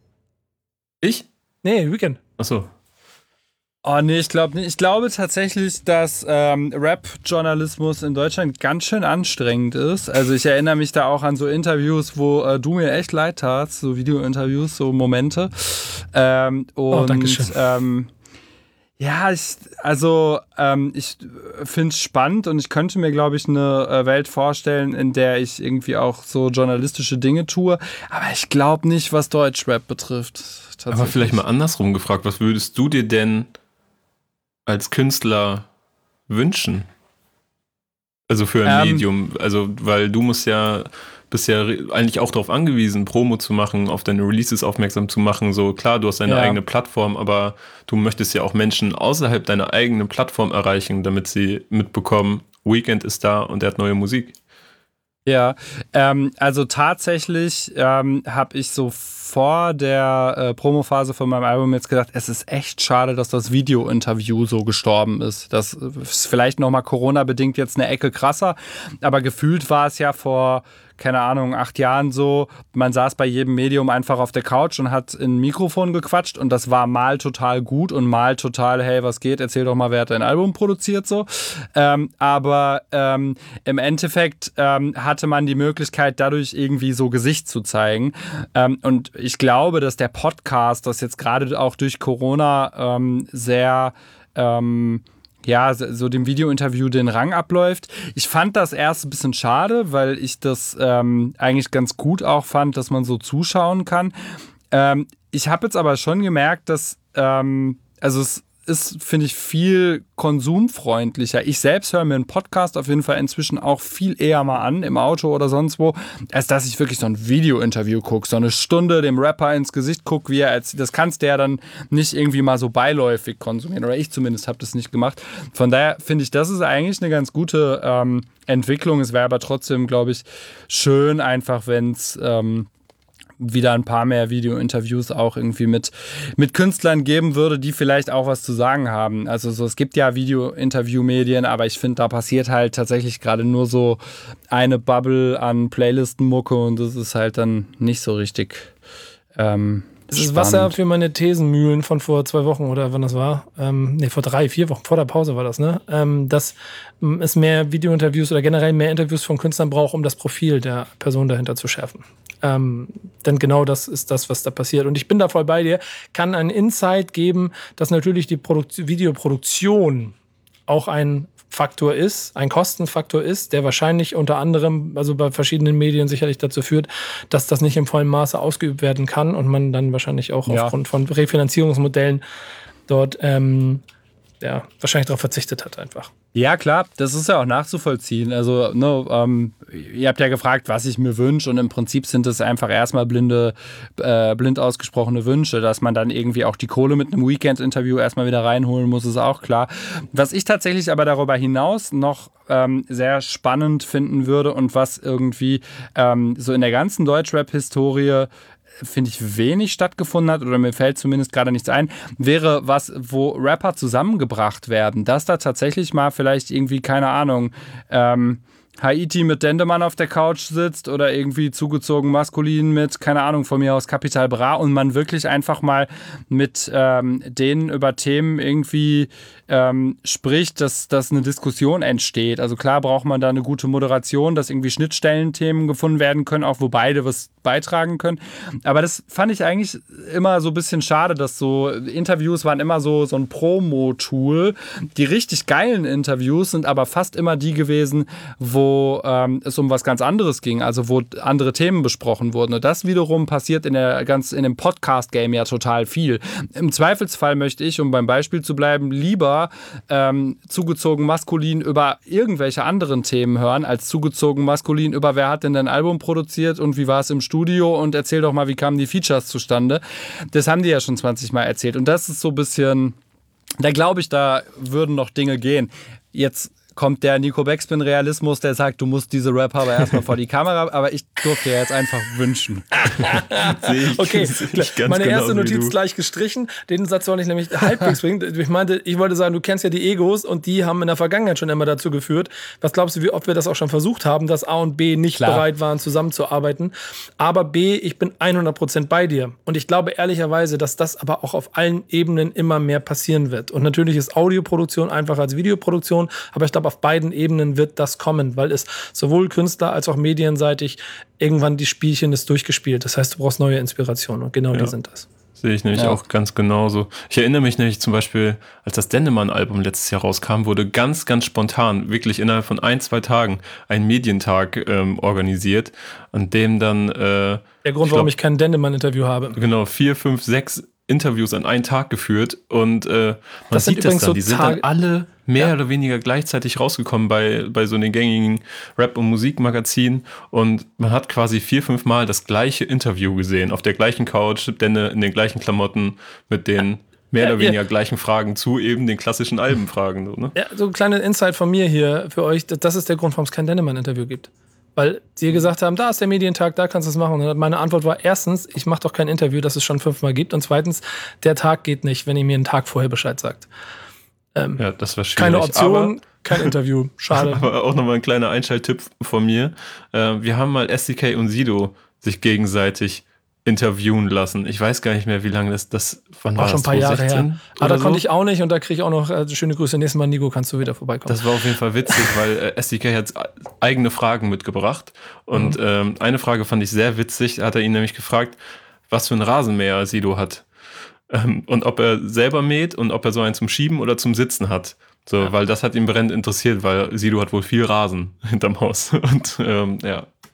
Speaker 4: Ich?
Speaker 3: Nee, Weekend.
Speaker 4: Achso.
Speaker 5: oh nee, ich glaube nicht. Ich glaube tatsächlich, dass ähm, Rap-Journalismus in Deutschland ganz schön anstrengend ist. Also ich erinnere mich da auch an so Interviews, wo äh, du mir echt leid tatst, so Video-Interviews, so Momente. Ähm, und
Speaker 3: Oh, Dankeschön.
Speaker 5: ähm, ja, ich, also ähm, ich finde es spannend und ich könnte mir, glaube ich, eine äh, Welt vorstellen, in der ich irgendwie auch so journalistische Dinge tue. Aber ich glaube nicht, was Deutschrap betrifft.
Speaker 4: Aber vielleicht mal andersrum gefragt, was würdest du dir denn als Künstler wünschen? Also für ein
Speaker 5: Ähm,
Speaker 4: Medium. Also, weil du musst ja, bist ja eigentlich auch darauf angewiesen, Promo zu machen, auf deine Releases aufmerksam zu machen. So klar, du hast deine
Speaker 5: Ja.
Speaker 4: eigene Plattform, aber du möchtest ja auch Menschen außerhalb deiner eigenen Plattform erreichen, damit sie mitbekommen, Weekend ist da und er hat neue Musik.
Speaker 5: Ja, ähm, also tatsächlich ähm, habe ich so vor der äh, Promophase von meinem Album jetzt gedacht, es ist echt schade, dass das Video-Interview so gestorben ist. Das ist vielleicht nochmal Corona-bedingt jetzt eine Ecke krasser, aber gefühlt war es ja vor, keine Ahnung, acht Jahren so, man saß bei jedem Medium einfach auf der Couch und hat in ein Mikrofon gequatscht und das war mal total gut und mal total, hey, was geht, erzähl doch mal, wer hat dein Album produziert, so. Ähm, aber ähm, im Endeffekt ähm, hatte man die Möglichkeit, dadurch irgendwie so Gesicht zu zeigen. Ähm, und ich glaube, dass der Podcast, das jetzt gerade auch durch Corona ähm, sehr ähm, ja, so dem Videointerview den Rang abläuft. Ich fand das erst ein bisschen schade, weil ich das ähm, eigentlich ganz gut auch fand, dass man so zuschauen kann. Ähm, ich habe jetzt aber schon gemerkt, dass, ähm, also es ist, finde ich, viel konsumfreundlicher. Ich selbst höre mir einen Podcast auf jeden Fall inzwischen auch viel eher mal an, im Auto oder sonst wo, als dass ich wirklich so ein Video-Interview gucke, so eine Stunde dem Rapper ins Gesicht gucke, wie er als, das kannst du ja dann nicht irgendwie mal so beiläufig konsumieren, oder ich zumindest habe das nicht gemacht. Von daher finde ich, das ist eigentlich eine ganz gute ähm, Entwicklung. Es wäre aber trotzdem, glaube ich, schön einfach, wenn es ähm, wieder ein paar mehr Video-Interviews auch irgendwie mit, mit Künstlern geben würde, die vielleicht auch was zu sagen haben. Also so, es gibt ja Video-Interview-Medien, aber ich finde, da passiert halt tatsächlich gerade nur so eine Bubble an Playlisten-Mucke und das ist halt dann nicht so richtig ähm,
Speaker 3: Das ist Wasser für meine Thesenmühlen von vor zwei Wochen oder wann das war. Ähm, nee, vor drei, vier Wochen, vor der Pause war das, ne? Ähm, dass ähm, es mehr Video-Interviews oder generell mehr Interviews von Künstlern braucht, um das Profil der Person dahinter zu schärfen. Ähm, denn genau das ist das, was da passiert. Und ich bin da voll bei dir, kann einen Insight geben, dass natürlich die Produkt- Videoproduktion auch ein Faktor ist, ein Kostenfaktor ist, der wahrscheinlich unter anderem, also bei verschiedenen Medien sicherlich dazu führt, dass das nicht im vollen Maße ausgeübt werden kann und man dann wahrscheinlich auch ja. aufgrund von Refinanzierungsmodellen dort ähm, ja, wahrscheinlich darauf verzichtet hat einfach.
Speaker 5: Ja, klar, das ist ja auch nachzuvollziehen. Also, ne, ähm, ihr habt ja gefragt, was ich mir wünsche und im Prinzip sind es einfach erstmal blinde, äh, blind ausgesprochene Wünsche, dass man dann irgendwie auch die Kohle mit einem Weekend-Interview erstmal wieder reinholen muss, ist auch klar. Was ich tatsächlich aber darüber hinaus noch ähm, sehr spannend finden würde und was irgendwie ähm, so in der ganzen Deutschrap-Historie finde ich, wenig stattgefunden hat, oder mir fällt zumindest gerade nichts ein, wäre was, wo Rapper zusammengebracht werden, dass da tatsächlich mal vielleicht irgendwie, keine Ahnung, ähm, Haiti mit Dendemann auf der Couch sitzt oder irgendwie zugezogen maskulin mit, keine Ahnung, von mir aus Capital Bra und man wirklich einfach mal mit ähm, denen über Themen irgendwie ähm, spricht, dass, dass eine Diskussion entsteht. Also klar braucht man da eine gute Moderation, dass irgendwie Schnittstellenthemen gefunden werden können, auch wo beide was beitragen können. Aber das fand ich eigentlich immer so ein bisschen schade, dass so Interviews waren immer so, so ein Promo-Tool. Die richtig geilen Interviews sind aber fast immer die gewesen, wo ähm, es um was ganz anderes ging, also wo andere Themen besprochen wurden. Und das wiederum passiert in, der ganz, in dem Podcast-Game ja total viel. Im Zweifelsfall möchte ich, um beim Beispiel zu bleiben, lieber ähm, zugezogen maskulin über irgendwelche anderen Themen hören, als zugezogen maskulin über wer hat denn dein Album produziert und wie war es im Studio und erzähl doch mal, wie kamen die Features zustande. Das haben die ja schon zwanzig Mal erzählt. Und das ist so ein bisschen, da glaube ich, da würden noch Dinge gehen. Jetzt kommt der Nico Backspin-Realismus, der sagt, du musst diese Rapper aber erstmal vor die Kamera, aber ich durfte ja jetzt einfach wünschen.
Speaker 3: ich, okay, meine genau erste Notiz gleich gestrichen. Den Satz soll ich nämlich halbwegs bringen. Ich meinte, ich wollte sagen, du kennst ja die Egos und die haben in der Vergangenheit schon immer dazu geführt. Was glaubst du, wie oft wir das auch schon versucht haben, dass A und B nicht Klar. bereit waren, zusammenzuarbeiten? Aber B, ich bin hundert Prozent bei dir. Und ich glaube ehrlicherweise, dass das aber auch auf allen Ebenen immer mehr passieren wird. Und natürlich ist Audioproduktion einfacher als Videoproduktion, aber ich glaube, auf beiden Ebenen wird das kommen, weil es sowohl Künstler als auch medienseitig irgendwann die Spielchen ist durchgespielt. Das heißt, du brauchst neue Inspirationen und genau ja. die sind das.
Speaker 4: Sehe ich nämlich ja. auch ganz genauso. Ich erinnere mich nämlich zum Beispiel, als das Dendemann-Album letztes Jahr rauskam, wurde ganz, ganz spontan, wirklich innerhalb von ein, zwei Tagen, ein Medientag ähm, organisiert, an dem dann äh,
Speaker 3: der Grund, ich warum glaub, ich kein Dendemann-Interview habe.
Speaker 4: Genau, vier, fünf, sechs Interviews an einen Tag geführt und äh, man das sieht das dann, so die sind dann alle mehr ja. oder weniger gleichzeitig rausgekommen bei, bei so den gängigen Rap- und Musikmagazinen und man hat quasi vier, fünf Mal das gleiche Interview gesehen, auf der gleichen Couch, denn in den gleichen Klamotten mit den mehr oder weniger ja. gleichen Fragen zu eben den klassischen Albenfragen. So, ne?
Speaker 3: Ja, so ein kleiner Insight von mir hier für euch, das ist der Grund, warum es kein Dendemann-Interview gibt. Weil sie gesagt haben, da ist der Medientag, da kannst du es machen. Und meine Antwort war, erstens, ich mache doch kein Interview, das es schon fünfmal gibt. Und zweitens, der Tag geht nicht, wenn ihr mir einen Tag vorher Bescheid sagt. Ähm,
Speaker 4: ja, das war schwierig.
Speaker 3: Keine Option, aber, kein Interview. Schade.
Speaker 4: Aber auch nochmal ein kleiner Einschalttipp von mir. Äh, wir haben mal S D K und Sido sich gegenseitig interviewen lassen. Ich weiß gar nicht mehr, wie lange das, das wann war
Speaker 3: schon ein paar Jahre her. Aber da so? Konnte ich auch nicht und da kriege ich auch noch äh, schöne Grüße. Nächstes Mal, Nico, kannst du wieder vorbeikommen.
Speaker 4: Das war auf jeden Fall witzig, weil äh, S D K hat eigene Fragen mitgebracht und mhm. ähm, eine Frage fand ich sehr witzig. Da hat er ihn nämlich gefragt, was für ein Rasenmäher Sido hat ähm, und ob er selber mäht und ob er so einen zum Schieben oder zum Sitzen hat. So, ja. Weil das hat ihn brennend interessiert, weil Sido hat wohl viel Rasen hinterm Haus und ähm, ja.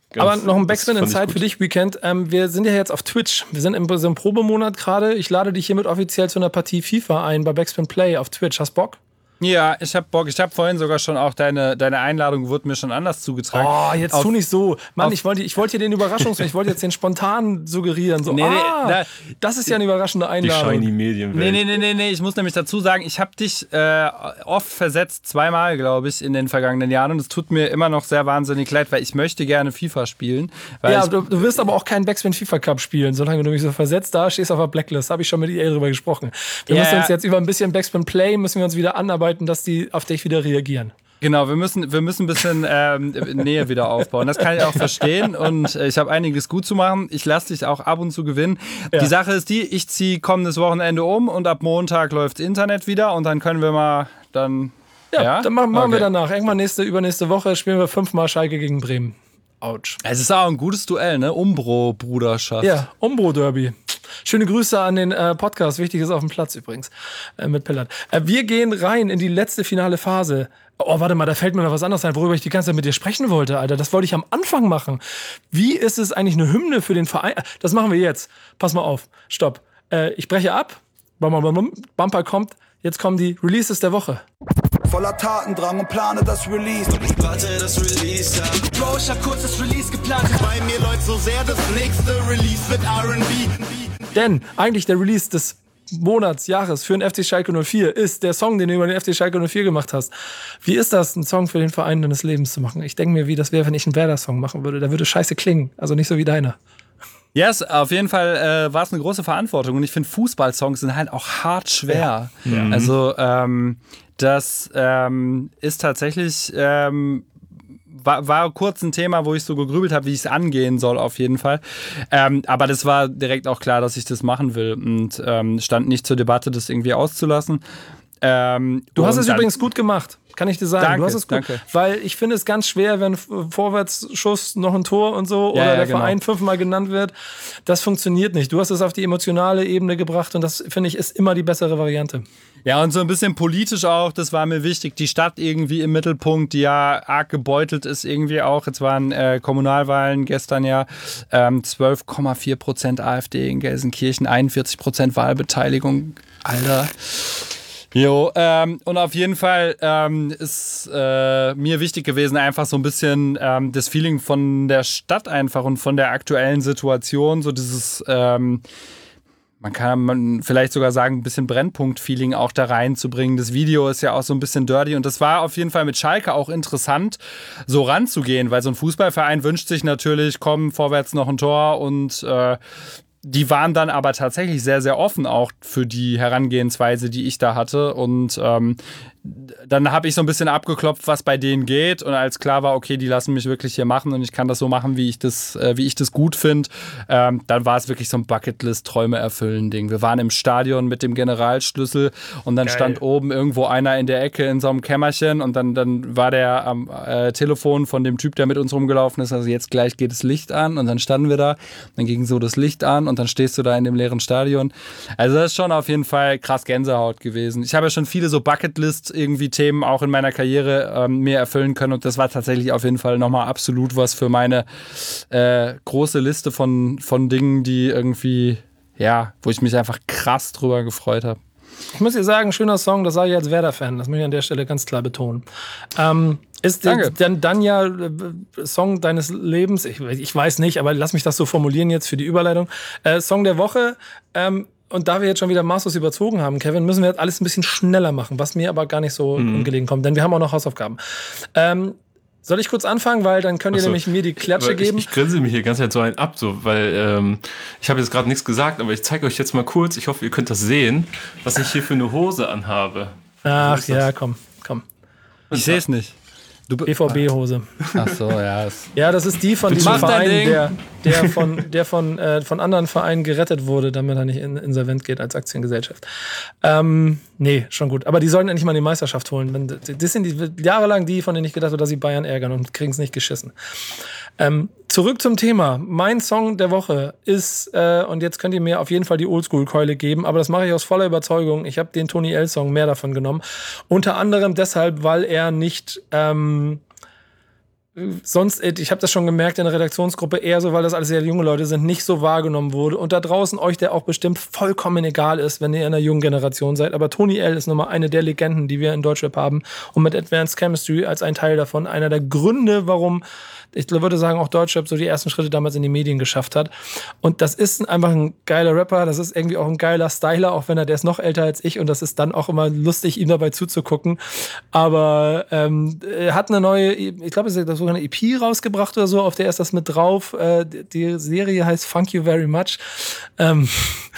Speaker 4: Ganz,
Speaker 3: Aber noch ein
Speaker 4: das
Speaker 3: Backspin in
Speaker 4: fand ich
Speaker 3: Zeit
Speaker 4: gut.
Speaker 3: für dich, Weekend. Ähm, wir sind ja jetzt auf Twitch. Wir sind im, so im Probemonat gerade. Ich lade dich hiermit offiziell zu einer Partie FIFA ein bei Backspin Play auf Twitch. Hast Bock?
Speaker 5: Ja, ich hab Bock. Ich habe vorhin sogar schon auch deine, deine Einladung wurde mir schon anders zugetragen.
Speaker 3: Oh, jetzt
Speaker 5: Auf-
Speaker 3: tu nicht so. Mann,
Speaker 5: auf-
Speaker 3: ich wollte ich wollte dir den Überraschungs... ich wollte jetzt den spontan suggerieren. So,
Speaker 5: Nee, nee,
Speaker 3: ah,
Speaker 5: da-
Speaker 3: das ist ja eine überraschende
Speaker 4: Die
Speaker 3: Einladung.
Speaker 4: shiny Medienwelt.
Speaker 5: Nee, nee, nee, nee, nee, ich muss nämlich dazu sagen, ich habe dich äh, oft versetzt, zweimal, glaube ich, in den vergangenen Jahren und es tut mir immer noch sehr wahnsinnig leid, weil ich möchte gerne FIFA spielen. Weil
Speaker 3: Ja,
Speaker 5: ich,
Speaker 3: du, du wirst aber auch keinen Backspin FIFA Cup spielen, solange du mich so versetzt da stehst auf der Blacklist. Habe ich schon mit E A drüber gesprochen. Wir
Speaker 5: Ja,
Speaker 3: müssen uns
Speaker 5: ja.
Speaker 3: jetzt über ein bisschen Backspin Play, müssen wir uns wieder anarbeiten, dass die auf dich wieder reagieren.
Speaker 5: Genau, wir müssen, wir müssen ein bisschen ähm, Nähe wieder aufbauen. Das kann ich auch verstehen und äh, ich habe einiges gut zu machen. Ich lasse dich auch ab und zu gewinnen.
Speaker 3: Ja.
Speaker 5: Die Sache ist die, ich ziehe kommendes Wochenende um und ab Montag läuft Internet wieder und dann können wir mal dann...
Speaker 3: Ja,
Speaker 5: Ja?
Speaker 3: dann machen, machen wir
Speaker 5: Okay.
Speaker 3: danach. Irgendwann nächste, übernächste Woche spielen wir fünfmal Schalke gegen Bremen. Autsch.
Speaker 5: Es ist auch ein gutes Duell, ne? Umbro-Bruderschaft.
Speaker 3: Ja, Umbro-Derby. Schöne Grüße an den äh, Podcast. Wichtig ist auf dem Platz übrigens äh, mit Pillard. Äh, wir gehen rein in die letzte finale Phase. Oh, warte mal, da fällt mir noch was anderes ein, worüber ich die ganze Zeit mit dir sprechen wollte, Alter. Das wollte ich am Anfang machen. Wie ist es eigentlich eine Hymne für den Verein? Das machen wir jetzt. Pass mal auf. Stopp. Äh, ich breche ab. Bum, bum, bum, Bumper kommt. Jetzt kommen die Releases der Woche.
Speaker 8: Voller Tatendrang und plane das Release.
Speaker 6: Warte, das Release, ja. Bro, ich hab kurz das Release geplant. Bei mir läuft so sehr, das nächste Release wird R and B.
Speaker 3: Denn eigentlich der Release des Monats, Jahres für den F C Schalke null vier ist der Song, den du über den F C Schalke null vier gemacht hast. Wie ist das, einen Song für den Verein deines Lebens zu machen? Ich denke mir, wie das wäre, wenn ich einen Werder-Song machen würde. Der würde scheiße klingen. Also nicht so wie deiner.
Speaker 5: Ja, yes, auf jeden Fall äh, war es eine große Verantwortung und ich finde, Fußballsongs sind halt auch hart schwer.
Speaker 3: Ja.
Speaker 5: Also ähm, das ähm, ist tatsächlich, ähm, war, war kurz ein Thema, wo ich so gegrübelt habe, wie ich es angehen soll auf jeden Fall. Ähm, aber das war direkt auch klar, dass ich das machen will und ähm, stand nicht zur Debatte, das irgendwie auszulassen. Ähm,
Speaker 3: Du hast
Speaker 5: und
Speaker 3: es
Speaker 5: dann-
Speaker 3: übrigens gut gemacht, kann ich dir sagen.
Speaker 5: Danke,
Speaker 3: du hast es gut,
Speaker 5: danke.
Speaker 3: weil ich finde es ganz schwer, wenn Vorwärtsschuss noch ein Tor und so
Speaker 5: Ja,
Speaker 3: oder
Speaker 5: ja,
Speaker 3: der
Speaker 5: genau.
Speaker 3: Verein fünfmal genannt wird. Das funktioniert nicht. Du hast es auf die emotionale Ebene gebracht und das, finde ich, ist immer die bessere Variante.
Speaker 5: Ja, und so ein bisschen politisch auch, das war mir wichtig. Die Stadt irgendwie im Mittelpunkt, die ja arg gebeutelt ist irgendwie auch. Jetzt waren äh, Kommunalwahlen gestern ja ähm, zwölf Komma vier Prozent AfD in Gelsenkirchen, einundvierzig Prozent Wahlbeteiligung. Alter. Jo, ähm, und auf jeden Fall ähm, ist äh, mir wichtig gewesen, einfach so ein bisschen ähm, das Feeling von der Stadt einfach und von der aktuellen Situation, so dieses... Ähm, Man kann man vielleicht sogar sagen, ein bisschen Brennpunkt-Feeling auch da reinzubringen. Das Video ist ja auch so ein bisschen dirty und das war auf jeden Fall mit Schalke auch interessant, so ranzugehen, weil so ein Fußballverein wünscht sich natürlich, komm, vorwärts noch ein Tor und äh, die waren dann aber tatsächlich sehr, sehr offen auch für die Herangehensweise, die ich da hatte und ähm, dann habe ich so ein bisschen abgeklopft, was bei denen geht und als klar war, okay, die lassen mich wirklich hier machen und ich kann das so machen, wie ich das, äh, wie ich das gut finde, ähm, dann war es wirklich so ein Bucketlist-Träume-erfüllen-Ding. Wir waren im Stadion mit dem Generalschlüssel und dann
Speaker 3: Geil.
Speaker 5: stand oben irgendwo einer in der Ecke in so einem Kämmerchen und dann, dann war der am äh, Telefon von dem Typ, der mit uns rumgelaufen ist, also jetzt gleich geht das Licht an und dann standen wir da, dann ging so das Licht an und dann stehst du da in dem leeren Stadion. Also das ist schon auf jeden Fall krass Gänsehaut gewesen. Ich habe ja schon viele so Bucketlist irgendwie Themen auch in meiner Karriere ähm, mir erfüllen können und das war tatsächlich auf jeden Fall nochmal absolut was für meine äh, große Liste von, von Dingen, die irgendwie, ja, wo ich mich einfach krass drüber gefreut habe.
Speaker 3: Ich muss dir sagen, schöner Song, das sage ich als Werder-Fan, das muss ich an der Stelle ganz klar betonen. Ähm, ist
Speaker 5: Danke.
Speaker 3: dann, dann ja äh, Song deines Lebens, ich, ich weiß nicht, aber lass mich das so formulieren jetzt für die Überleitung. Äh, Song der Woche, ähm, und da wir jetzt schon wieder maßlos überzogen haben, Kevin, müssen wir jetzt alles ein bisschen schneller machen, was mir aber gar nicht so
Speaker 4: Mhm.
Speaker 3: ungelegen kommt, denn wir haben auch noch Hausaufgaben. Ähm, soll ich kurz anfangen, weil dann könnt ihr
Speaker 4: Ach so.
Speaker 3: nämlich mir die Klatsche
Speaker 4: Weil
Speaker 3: geben.
Speaker 4: Ich, ich grinse mich hier ganz Zeit so einen ab, so, weil ähm, ich habe jetzt gerade nichts gesagt, aber ich zeige euch jetzt mal kurz, ich hoffe, ihr könnt das sehen, was ich hier für eine Hose anhabe.
Speaker 3: Ach
Speaker 4: Was ist das?
Speaker 3: ja, komm, komm.
Speaker 5: Ich sehe es nicht. Du
Speaker 3: B V B-Hose.
Speaker 5: Ach so, ja. Ist
Speaker 3: Ja, das ist die von diesem
Speaker 5: Mach dein
Speaker 3: Verein,
Speaker 5: Ding.
Speaker 3: der, der, von, der von, äh, von anderen Vereinen gerettet wurde, damit er nicht in, insolvent geht als Aktiengesellschaft. Ähm, nee, schon gut. Aber die sollten endlich mal die Meisterschaft holen. Wenn- Das sind die, jahrelang die, von denen ich gedacht habe, dass sie Bayern ärgern und kriegen es nicht geschissen. Ähm, zurück zum Thema. Mein Song der Woche ist, äh, und jetzt könnt ihr mir auf jeden Fall die Oldschool-Keule geben, aber das mache ich aus voller Überzeugung. Ich habe den Tony L-Song mehr davon genommen. Unter anderem deshalb, weil er nicht... Ähm, sonst, ich habe das schon gemerkt in der Redaktionsgruppe, eher so, weil das alles sehr junge Leute sind, nicht so wahrgenommen wurde. Und da draußen euch, der auch bestimmt vollkommen egal ist, wenn ihr in einer jungen Generation seid. Aber Tony L. ist nun mal eine der Legenden, die wir in Deutschrap haben. Und mit Advanced Chemistry als ein Teil davon einer der Gründe, warum, ich würde sagen, auch Deutschrap so die ersten Schritte damals in die Medien geschafft hat. Und das ist einfach ein geiler Rapper, das ist irgendwie auch ein geiler Styler, auch wenn er, der ist noch älter als ich und das ist dann auch immer lustig, ihm dabei zuzugucken. Aber ähm, er hat eine neue, ich glaube, es ist sogar eine E P rausgebracht oder so, auf der ist das mit drauf. Äh, die Serie heißt Funk You Very Much. Ähm,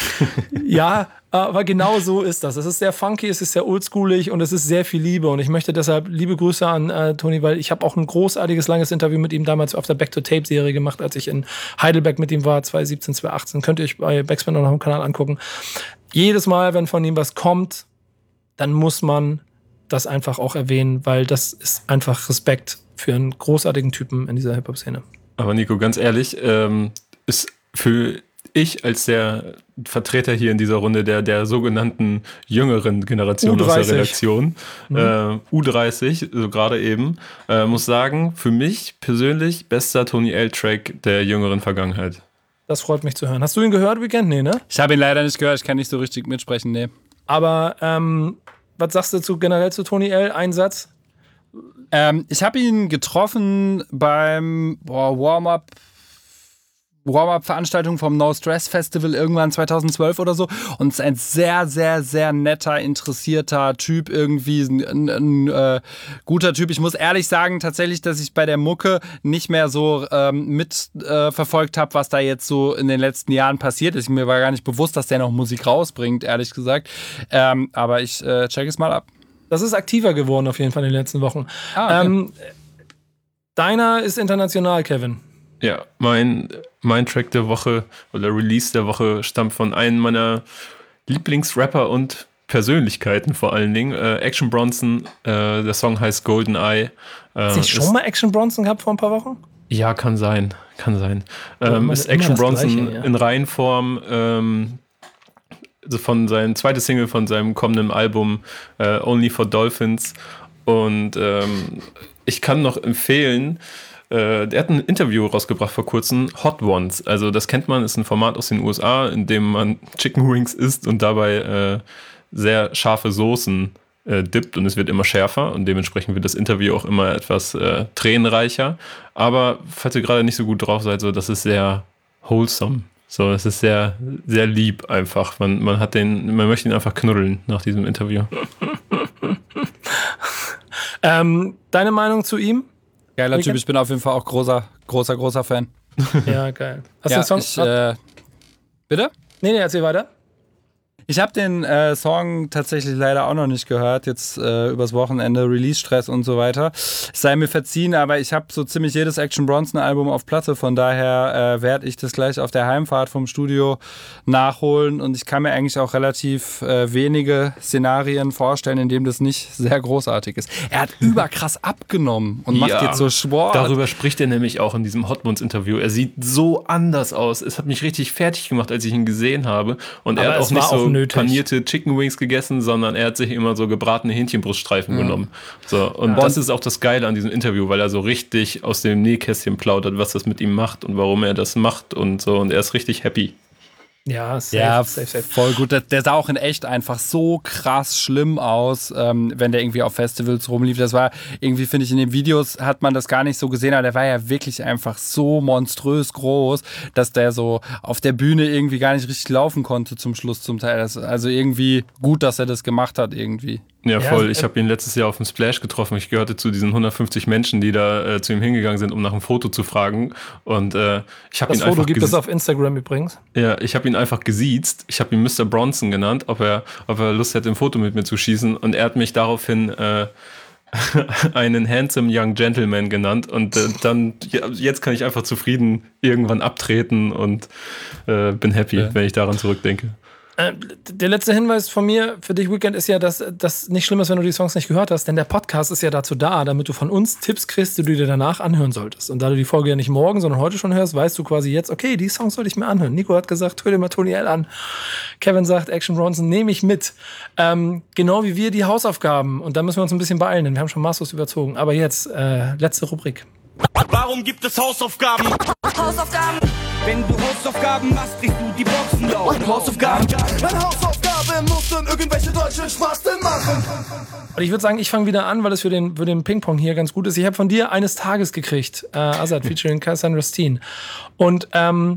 Speaker 3: ja, aber genau so ist das. Es ist sehr funky, es ist sehr oldschoolig und es ist sehr viel Liebe. Und ich möchte deshalb liebe Grüße an äh, Tony, weil ich habe auch ein großartiges, langes Interview mit ihm damals auf der Back-to-Tape-Serie gemacht, als ich in Heidelberg mit ihm war, zwanzig siebzehn, zwanzig achtzehn. Könnt ihr euch bei Backspin noch auf dem Kanal angucken. Jedes Mal, wenn von ihm was kommt, dann muss man das einfach auch erwähnen, weil das ist einfach Respekt für einen großartigen Typen in dieser Hip-Hop-Szene.
Speaker 4: Aber Nico, ganz ehrlich, ähm, ist für ich als der Vertreter hier in dieser Runde der, der sogenannten jüngeren Generation U dreißig aus der Redaktion, mhm. äh, U dreißig, so gerade eben, äh, muss sagen, für mich persönlich bester Tony L-Track der jüngeren Vergangenheit.
Speaker 3: Das freut mich zu hören. Hast du ihn gehört, Weekend? Nee, ne?
Speaker 5: Ich habe ihn leider nicht gehört, ich kann nicht so richtig mitsprechen, nee.
Speaker 3: Aber ähm, was sagst du zu, generell zu Tony L? Ein Satz?
Speaker 5: Ähm, ich habe ihn getroffen beim boah, Warm-Up Warm-Up-Veranstaltung vom No Stress Festival irgendwann zwanzig zwölf oder so und ist ein sehr, sehr, sehr netter, interessierter Typ, irgendwie ein, ein, ein äh, guter Typ. Ich muss ehrlich sagen, tatsächlich, dass ich bei der Mucke nicht mehr so ähm, mitverfolgt äh, habe, was da jetzt so in den letzten Jahren passiert ist. Mir war gar nicht bewusst, dass der noch Musik rausbringt, ehrlich gesagt. Ähm, aber ich äh, check es mal ab.
Speaker 3: Das ist aktiver geworden auf jeden Fall in den letzten Wochen. Ah, okay. ähm, deiner ist international, Kevin.
Speaker 4: Ja, mein, mein Track der Woche oder Release der Woche stammt von einem meiner Lieblingsrapper und Persönlichkeiten vor allen Dingen. Äh, Action Bronson, äh, der Song heißt Golden Eye. Äh,
Speaker 3: Hast du schon mal Action Bronson gehabt vor ein paar Wochen?
Speaker 4: Ja, kann sein, kann sein. Ähm, ist Action Bronson Gleiche, ja. in Reihenform ähm, also von seinem zweites Single von seinem kommenden Album äh, Only for Dolphins. Und ähm, ich kann noch empfehlen, der hat ein Interview rausgebracht vor kurzem, Hot Ones. Also das kennt man, ist ein Format aus den U S A, in dem man Chicken Wings isst und dabei äh, sehr scharfe Soßen äh, dippt und es wird immer schärfer und dementsprechend wird das Interview auch immer etwas äh, tränenreicher. Aber falls ihr gerade nicht so gut drauf seid, so das ist sehr wholesome. So, es ist sehr, sehr lieb einfach. Man, man hat den, man möchte ihn einfach knuddeln nach diesem Interview.
Speaker 3: ähm, deine Meinung zu ihm?
Speaker 5: Geiler Typ, ich bin auf jeden Fall auch großer, großer, großer Fan.
Speaker 3: Ja, geil. Hast
Speaker 5: ja,
Speaker 3: du den Song?
Speaker 5: Ich, äh, bitte?
Speaker 3: Nee, nee, erzähl weiter.
Speaker 5: Ich habe den äh, Song tatsächlich leider auch noch nicht gehört, jetzt äh, übers Wochenende, Release-Stress und so weiter. Es sei mir verziehen, aber ich habe so ziemlich jedes Action Bronson-Album auf Platte, von daher äh, werde ich das gleich auf der Heimfahrt vom Studio nachholen und ich kann mir eigentlich auch relativ äh, wenige Szenarien vorstellen, in denen das nicht sehr großartig ist. Er hat überkrass abgenommen und macht ja, jetzt so Sport.
Speaker 4: Darüber spricht er nämlich auch in diesem Hot Ones-Interview. Er sieht so anders aus. Es hat mich richtig fertig gemacht, als ich ihn gesehen habe und aber er hat auch nicht so auch panierte Chicken Wings gegessen, sondern er hat sich immer so gebratene Hähnchenbruststreifen ja. genommen. So, und ja. das ist auch das Geile an diesem Interview, weil er so richtig aus dem Nähkästchen plaudert, was das mit ihm macht und warum er das macht und so. Und er ist richtig happy.
Speaker 3: Ja, safe,
Speaker 5: ja
Speaker 3: safe, safe.
Speaker 5: voll gut. Der, der sah auch in echt einfach so krass schlimm aus, ähm, wenn der irgendwie auf Festivals rumlief. Das war irgendwie, finde ich, in den Videos hat man das gar nicht so gesehen, aber der war ja wirklich einfach so monströs groß, dass der so auf der Bühne irgendwie gar nicht richtig laufen konnte zum Schluss zum Teil. Das, also irgendwie gut, dass er das gemacht hat irgendwie.
Speaker 4: Ja, voll. Ja, ich habe ihn letztes Jahr auf dem Splash getroffen. Ich gehörte zu diesen hundertfünfzig Menschen, die da äh, zu ihm hingegangen sind, um nach einem Foto zu fragen. Und äh, ich habe ihn
Speaker 3: Foto
Speaker 4: einfach
Speaker 3: gibt es auf Instagram übrigens.
Speaker 4: Ja, ich habe ihn einfach gesiezt. Ich habe ihn Mister Bronson genannt, ob er, ob er Lust hätte, ein Foto mit mir zu schießen. Und er hat mich daraufhin äh, einen handsome young gentleman genannt. Und äh, dann, ja, jetzt kann ich einfach zufrieden irgendwann abtreten und äh, bin happy, ja. wenn ich daran zurückdenke.
Speaker 3: Der letzte Hinweis von mir für dich, Weekend, ist ja, dass das nicht schlimm ist, wenn du die Songs nicht gehört hast, denn der Podcast ist ja dazu da, damit du von uns Tipps kriegst, die du dir danach anhören solltest. Und da du die Folge ja nicht morgen, sondern heute schon hörst, weißt du quasi jetzt, okay, die Songs soll ich mir anhören. Nico hat gesagt, hör dir mal Tony L an. Kevin sagt, Action Bronson, nehme ich mit. Ähm, genau wie wir die Hausaufgaben. Und da müssen wir uns ein bisschen beeilen, denn wir haben schon maßlos überzogen. Aber jetzt, äh, letzte Rubrik.
Speaker 6: Warum gibt es Hausaufgaben?
Speaker 9: Hausaufgaben.
Speaker 8: Wenn du Hausaufgaben machst, kriegst du die Boxen laut. Hausaufgaben. Meine Hausaufgabe muss dann irgendwelche deutschen Spasten machen.
Speaker 3: Und ich würde sagen, ich fange wieder an, weil es für den, für den Ping-Pong hier ganz gut ist. Ich habe von dir Eines Tages gekriegt, äh, Azad featuring Cassandra Steen. Und ähm,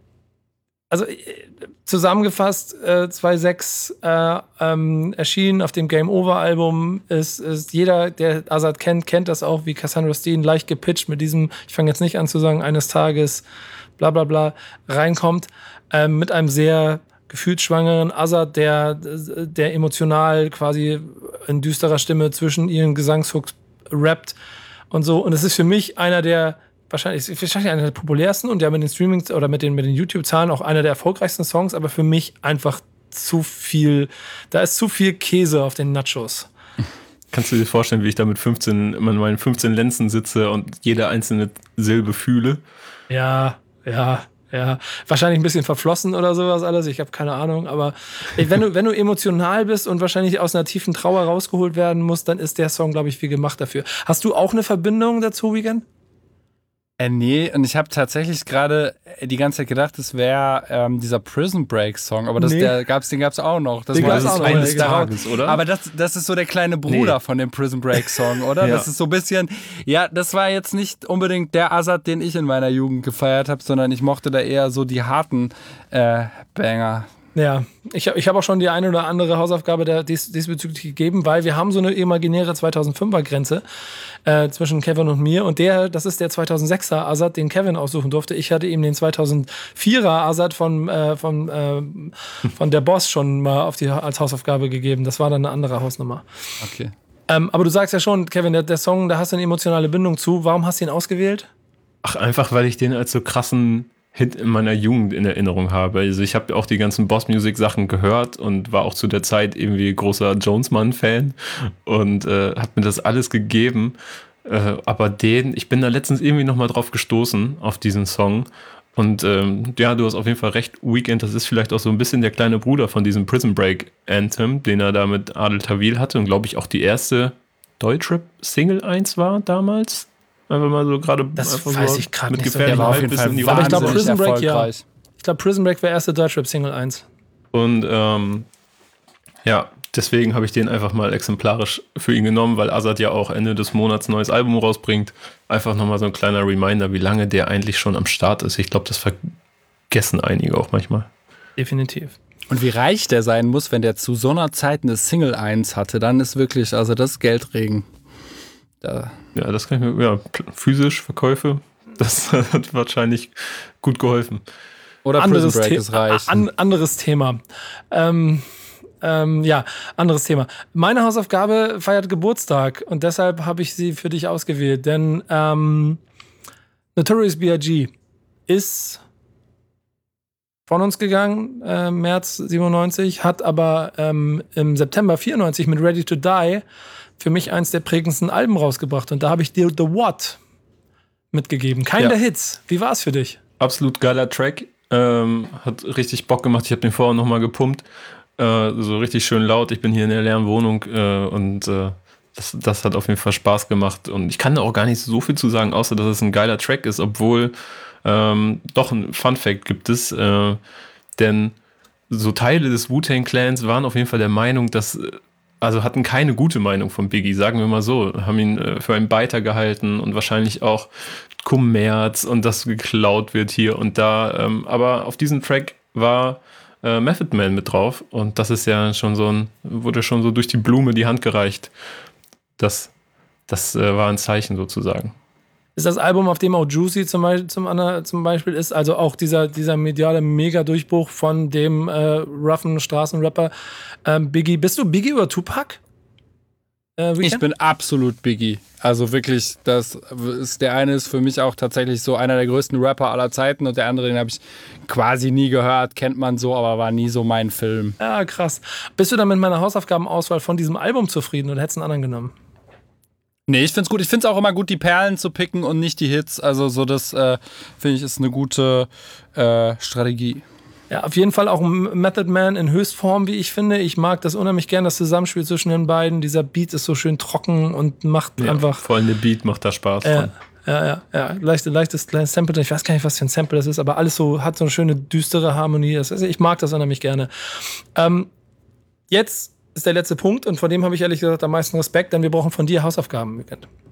Speaker 3: also zusammengefasst, äh, zwei Komma sechs äh, ähm, erschienen auf dem Game Over Album. Ist, ist jeder, der Azad kennt, kennt das auch, wie Cassandra Steen leicht gepitcht mit diesem, ich fange jetzt nicht an zu sagen, Eines Tages, bla bla bla, reinkommt. Äh, mit einem sehr gefühlsschwangeren Azad, der, der emotional quasi in düsterer Stimme zwischen ihren Gesangshooks rappt und so. Und es ist für mich einer der Wahrscheinlich, wahrscheinlich einer der populärsten und ja mit den Streamings oder mit den, mit den YouTube-Zahlen auch einer der erfolgreichsten Songs, aber für mich einfach zu viel, da ist zu viel Käse auf den Nachos.
Speaker 4: Kannst du dir vorstellen, wie ich da mit fünfzehn, in meinen fünfzehn Lenzen sitze und jede einzelne Silbe fühle?
Speaker 3: Ja, ja, ja. Wahrscheinlich ein bisschen verflossen oder sowas alles, ich habe keine Ahnung, aber wenn du, wenn du emotional bist und wahrscheinlich aus einer tiefen Trauer rausgeholt werden musst, dann ist der Song, glaube ich, wie gemacht dafür. Hast du auch eine Verbindung dazu, Weekend?
Speaker 5: Äh, nee, und ich habe tatsächlich gerade die ganze Zeit gedacht, es wäre ähm, dieser Prison Break Song, aber das,
Speaker 3: Nee.
Speaker 5: der gab's, den gab's auch noch. Das
Speaker 3: Den
Speaker 5: war
Speaker 3: gab's
Speaker 5: das
Speaker 3: auch noch,
Speaker 5: eines
Speaker 3: ja,
Speaker 5: Tages,
Speaker 4: genau. oder?
Speaker 5: Aber das, das ist so der kleine Bruder
Speaker 4: Nee.
Speaker 5: von dem Prison Break Song, oder?
Speaker 4: Ja.
Speaker 5: Das ist so ein bisschen, ja, das war jetzt nicht unbedingt der Azad, den ich in meiner Jugend gefeiert habe, sondern ich mochte da eher so die harten äh, Banger.
Speaker 3: Ja, ich, ich habe auch schon die eine oder andere Hausaufgabe der dies, diesbezüglich gegeben, weil wir haben so eine imaginäre zweitausendfünfer-Grenze äh, zwischen Kevin und mir und der, das ist der zweitausendsechser Azad, den Kevin aussuchen durfte. Ich hatte ihm den zweitausendvierer Azad von, äh, von, äh, von der Boss schon mal auf die, als Hausaufgabe gegeben. Das war dann eine andere Hausnummer.
Speaker 5: Okay.
Speaker 3: Ähm, aber du sagst ja schon, Kevin, der, der Song, da hast du eine emotionale Bindung zu. Warum hast du ihn ausgewählt?
Speaker 4: Ach, einfach, weil ich den als so krassen Hit in meiner Jugend in Erinnerung habe. Also ich habe auch die ganzen Boss-Music-Sachen gehört und war auch zu der Zeit irgendwie großer Jonesmann-Fan und äh, hat mir das alles gegeben. Äh, aber den, ich bin da letztens irgendwie nochmal drauf gestoßen, auf diesen Song. Und ähm, ja, du hast auf jeden Fall recht, Weekend, das ist vielleicht auch so ein bisschen der kleine Bruder von diesem Prison Break Anthem, den er da mit Adel Tawil hatte und glaube ich auch die erste Deutschrap-Single eins war damals. Einfach mal so gerade
Speaker 3: Das
Speaker 4: einfach
Speaker 3: weiß
Speaker 4: so
Speaker 3: ich gerade
Speaker 4: mit
Speaker 3: nicht so
Speaker 4: gefährlichem
Speaker 3: genau.
Speaker 5: Auf jeden
Speaker 4: Halbwissen
Speaker 5: Fall
Speaker 4: in die
Speaker 3: Aber ich glaube,
Speaker 5: wahnsinnig
Speaker 3: Prison Break, ja.
Speaker 5: erfolgreich.
Speaker 3: Ich glaube, Prison Break war erste Deutschrap-Single eins.
Speaker 4: Und ähm, ja, deswegen habe ich den einfach mal exemplarisch für ihn genommen, weil Azad ja auch Ende des Monats ein neues Album rausbringt. Einfach nochmal so ein kleiner Reminder, wie lange der eigentlich schon am Start ist. Ich glaube, das vergessen einige auch manchmal.
Speaker 3: Definitiv.
Speaker 5: Und wie reich der sein muss, wenn der zu so einer Zeit eine Single eins hatte, dann ist wirklich, also das ist Geldregen. Da.
Speaker 4: Ja, das kann ich mir, ja, physisch Verkäufe, das hat wahrscheinlich gut geholfen.
Speaker 5: Oder
Speaker 3: Anderes,
Speaker 5: Prison Break
Speaker 3: The-
Speaker 5: ist reich.
Speaker 3: an, anderes Thema. Ähm, ähm, ja, anderes Thema. Meine Hausaufgabe feiert Geburtstag und deshalb habe ich sie für dich ausgewählt, denn ähm, Notorious B I G ist von uns gegangen, äh, März siebenundneunzig, hat aber ähm, im September vierundneunzig mit Ready to Die für mich eins der prägendsten Alben rausgebracht. Und da habe ich dir The What mitgegeben. Kein
Speaker 4: Ja.
Speaker 3: der Hits. Wie war es für dich?
Speaker 4: Absolut geiler Track. Ähm, hat richtig Bock gemacht. Ich habe den vorher nochmal gepumpt. Äh, so richtig schön laut. Ich bin hier in der leeren Wohnung äh, und äh, das, das hat auf jeden Fall Spaß gemacht. Und ich kann da auch gar nicht so viel zu sagen, außer dass es ein geiler Track ist, obwohl ähm, doch ein Fun-Fact gibt es. Äh, denn so Teile des Wu-Tang Clans waren auf jeden Fall der Meinung, dass also hatten keine gute Meinung von Biggie, sagen wir mal so. Haben ihn äh, für einen Beiter gehalten und wahrscheinlich auch Kommerz und das geklaut wird hier und da. Ähm, aber auf diesem Track war äh, Method Man mit drauf und das ist ja schon so ein, wurde schon so durch die Blume die Hand gereicht. Das, das äh, war ein Zeichen sozusagen.
Speaker 3: Ist das Album, auf dem auch Juicy zum Beispiel, zum, anderen, zum Beispiel ist, also auch dieser, dieser mediale Mega-Durchbruch von dem äh, roughen Straßenrapper ähm, Biggie. Bist du Biggie oder Tupac? Äh,
Speaker 5: Ich bin absolut Biggie. Also wirklich, das ist, der eine ist für mich auch tatsächlich so einer der größten Rapper aller Zeiten und der andere, den habe ich quasi nie gehört, kennt man so, aber war nie so mein Film.
Speaker 3: Ja, krass. Bist du dann mit meiner Hausaufgabenauswahl von diesem Album zufrieden oder hättest du einen anderen genommen?
Speaker 5: Nee, ich find's gut. Ich find's auch immer gut, die Perlen zu picken und nicht die Hits. Also so das, äh, finde ich, ist eine gute äh, Strategie.
Speaker 3: Ja, auf jeden Fall auch ein Method Man in Höchstform, wie ich finde. Ich mag das unheimlich gern, das Zusammenspiel zwischen den beiden. Dieser Beat ist so schön trocken und macht
Speaker 4: Ja,
Speaker 3: einfach...
Speaker 4: vor allem der Beat macht da Spaß
Speaker 3: Äh,
Speaker 4: dran.
Speaker 3: Ja, ja, ja. Leichte, leichtes kleines Sample. Ich weiß gar nicht, was für ein Sample das ist, aber alles so, hat so eine schöne, düstere Harmonie. Das heißt, ich mag das unheimlich gerne. Ähm, jetzt ist der letzte Punkt und von dem habe ich ehrlich gesagt am meisten Respekt, denn wir brauchen von dir Hausaufgaben.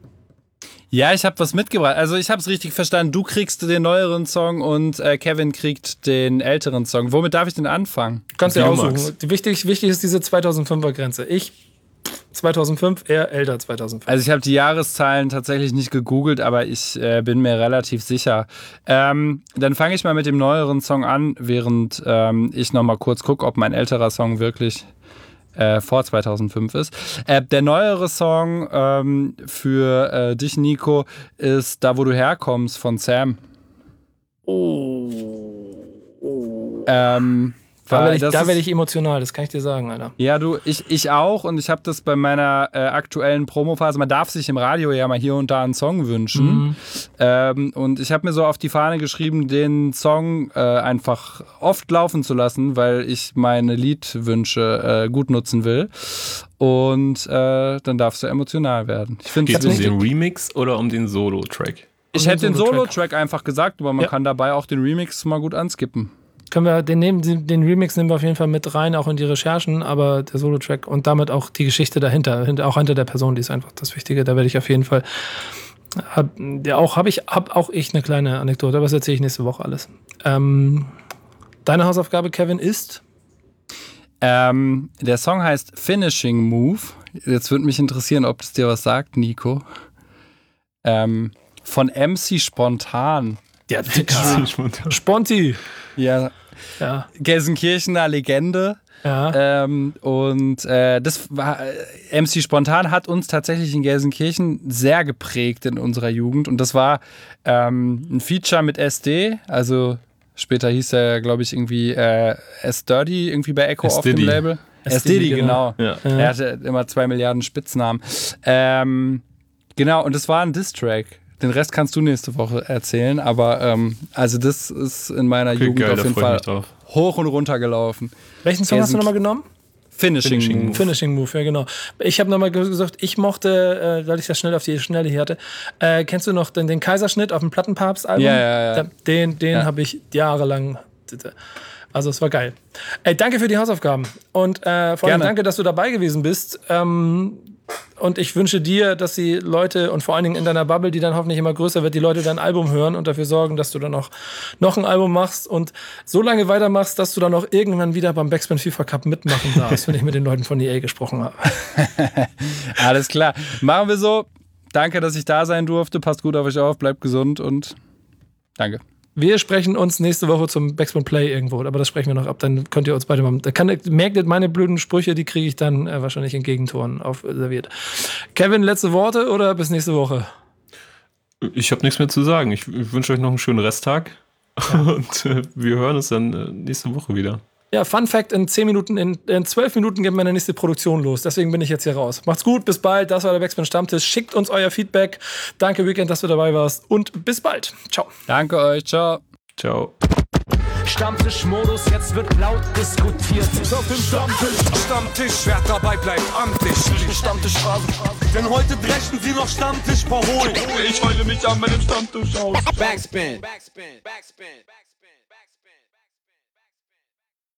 Speaker 5: Ja, ich habe was mitgebracht. Also ich habe es richtig verstanden. Du kriegst den neueren Song und äh, Kevin kriegt den älteren Song. Womit darf ich denn anfangen?
Speaker 3: Kannst du dir aussuchen. Wichtig, wichtig ist diese zweitausendfünfer Grenze. Ich zweitausendfünf, er älter zweitausendfünf.
Speaker 5: Also ich habe die Jahreszahlen tatsächlich nicht gegoogelt, aber ich äh, bin mir relativ sicher. Ähm, dann fange ich mal mit dem neueren Song an, während ähm, ich nochmal kurz gucke, ob mein älterer Song wirklich Äh, vor zweitausendfünf ist. Äh, der neuere Song ähm, für äh, dich, Nico, ist Da, wo du herkommst von Sam.
Speaker 3: Oh. oh.
Speaker 5: Ähm,
Speaker 3: da werde ich, da werd ich emotional, das kann ich dir sagen, Alter.
Speaker 5: Ja, du, ich, ich auch und ich habe das bei meiner äh, aktuellen Promophase, man darf sich im Radio ja mal hier und da einen Song wünschen. Mhm. Ähm, und ich habe mir so auf die Fahne geschrieben, den Song äh, einfach oft laufen zu lassen, weil ich meine Liedwünsche äh, gut nutzen will. Und äh, dann darfst du emotional werden.
Speaker 4: Geht es um den Remix oder um den Solo-Track?
Speaker 5: Ich hätte den Solo-Track einfach gesagt, aber man ja. kann dabei auch den Remix mal gut anskippen.
Speaker 3: Können wir den nehmen, den Remix nehmen wir auf jeden Fall mit rein, auch in die Recherchen, aber der Solo-Track und damit auch die Geschichte dahinter, auch hinter der Person, die ist einfach das Wichtige. Da werde ich auf jeden Fall, hab, ja, auch habe ich, hab auch ich eine kleine Anekdote, aber das erzähle ich nächste Woche alles. Ähm, deine Hausaufgabe, Kevin, ist?
Speaker 5: Ähm, der Song heißt Finishing Move. Jetzt würde mich interessieren, ob es dir was sagt, Nico. Ähm, von M C Spontan.
Speaker 3: Der Dicker. Sponti.
Speaker 5: Ja.
Speaker 3: ja.
Speaker 5: Gelsenkirchener Legende.
Speaker 3: Ja.
Speaker 5: Ähm, und äh, das war, äh, M C Spontan hat uns tatsächlich in Gelsenkirchen sehr geprägt in unserer Jugend. Und das war ähm, ein Feature mit S D, also später hieß er, glaube ich, irgendwie äh, S-Dirty, irgendwie bei Echo auf dem Label. S-Diddy, genau. genau. Ja. Er hatte immer zwei Milliarden Spitznamen. Ähm, genau, und das war ein Diss-Track. Den Rest kannst du nächste Woche erzählen, aber ähm, also das ist in meiner okay, Jugend geil, auf jeden Fall hoch und runter gelaufen.
Speaker 3: Welchen Song hast du nochmal genommen?
Speaker 5: Finishing, Finishing Move.
Speaker 3: Finishing Move, ja genau. Ich habe nochmal gesagt, ich mochte, äh, weil ich das schnell auf die Schnelle hier hatte, äh, kennst du noch den, den Kaiserschnitt auf dem Plattenpapst-Album?
Speaker 5: Ja, ja, ja.
Speaker 3: Den, den
Speaker 5: ja.
Speaker 3: habe ich jahrelang... Also es war geil. Ey, danke für die Hausaufgaben und äh, vor allem danke, dass du dabei gewesen bist. Ähm, und ich wünsche dir, dass die Leute und vor allen Dingen in deiner Bubble, die dann hoffentlich immer größer wird, die Leute dein Album hören und dafür sorgen, dass du dann noch, noch ein Album machst und so lange weitermachst, dass du dann auch irgendwann wieder beim Backspin FIFA Cup mitmachen darfst, wenn ich mit den Leuten von E A gesprochen habe.
Speaker 5: Alles klar. Machen wir so. Danke, dass ich da sein durfte. Passt gut auf euch auf, bleibt gesund und danke.
Speaker 3: Wir sprechen uns nächste Woche zum Backspin Play irgendwo, aber das sprechen wir noch ab, dann könnt ihr uns beide mal... Da kann, merkt ihr, meine blöden Sprüche, die kriege ich dann äh, wahrscheinlich in Gegentoren aufserviert. Kevin, letzte Worte oder bis nächste Woche?
Speaker 4: Ich habe nichts mehr zu sagen. Ich, ich wünsche euch noch einen schönen Resttag ja. und äh, wir hören uns dann äh, nächste Woche wieder.
Speaker 3: Ja, Fun Fact, in zehn Minuten, in, in zwölf Minuten geht meine nächste Produktion los. Deswegen bin ich jetzt hier raus. Macht's gut, bis bald. Das war der Backspin Stammtisch. Schickt uns euer Feedback. Danke, Weekend, dass du dabei warst. Und bis bald. Ciao.
Speaker 5: Danke euch. Ciao.
Speaker 4: Ciao.
Speaker 1: Stammtischmodus, jetzt wird laut diskutiert.
Speaker 2: Auf dem Stammtisch, Stammtisch, wer dabei bleibt, amtlich. Stammtischphase, denn heute brechen sie noch Stammtisch verholen. Ich heule mich an meinem Stammtisch aus.
Speaker 6: Backspin. Backspin. Backspin. Backspin.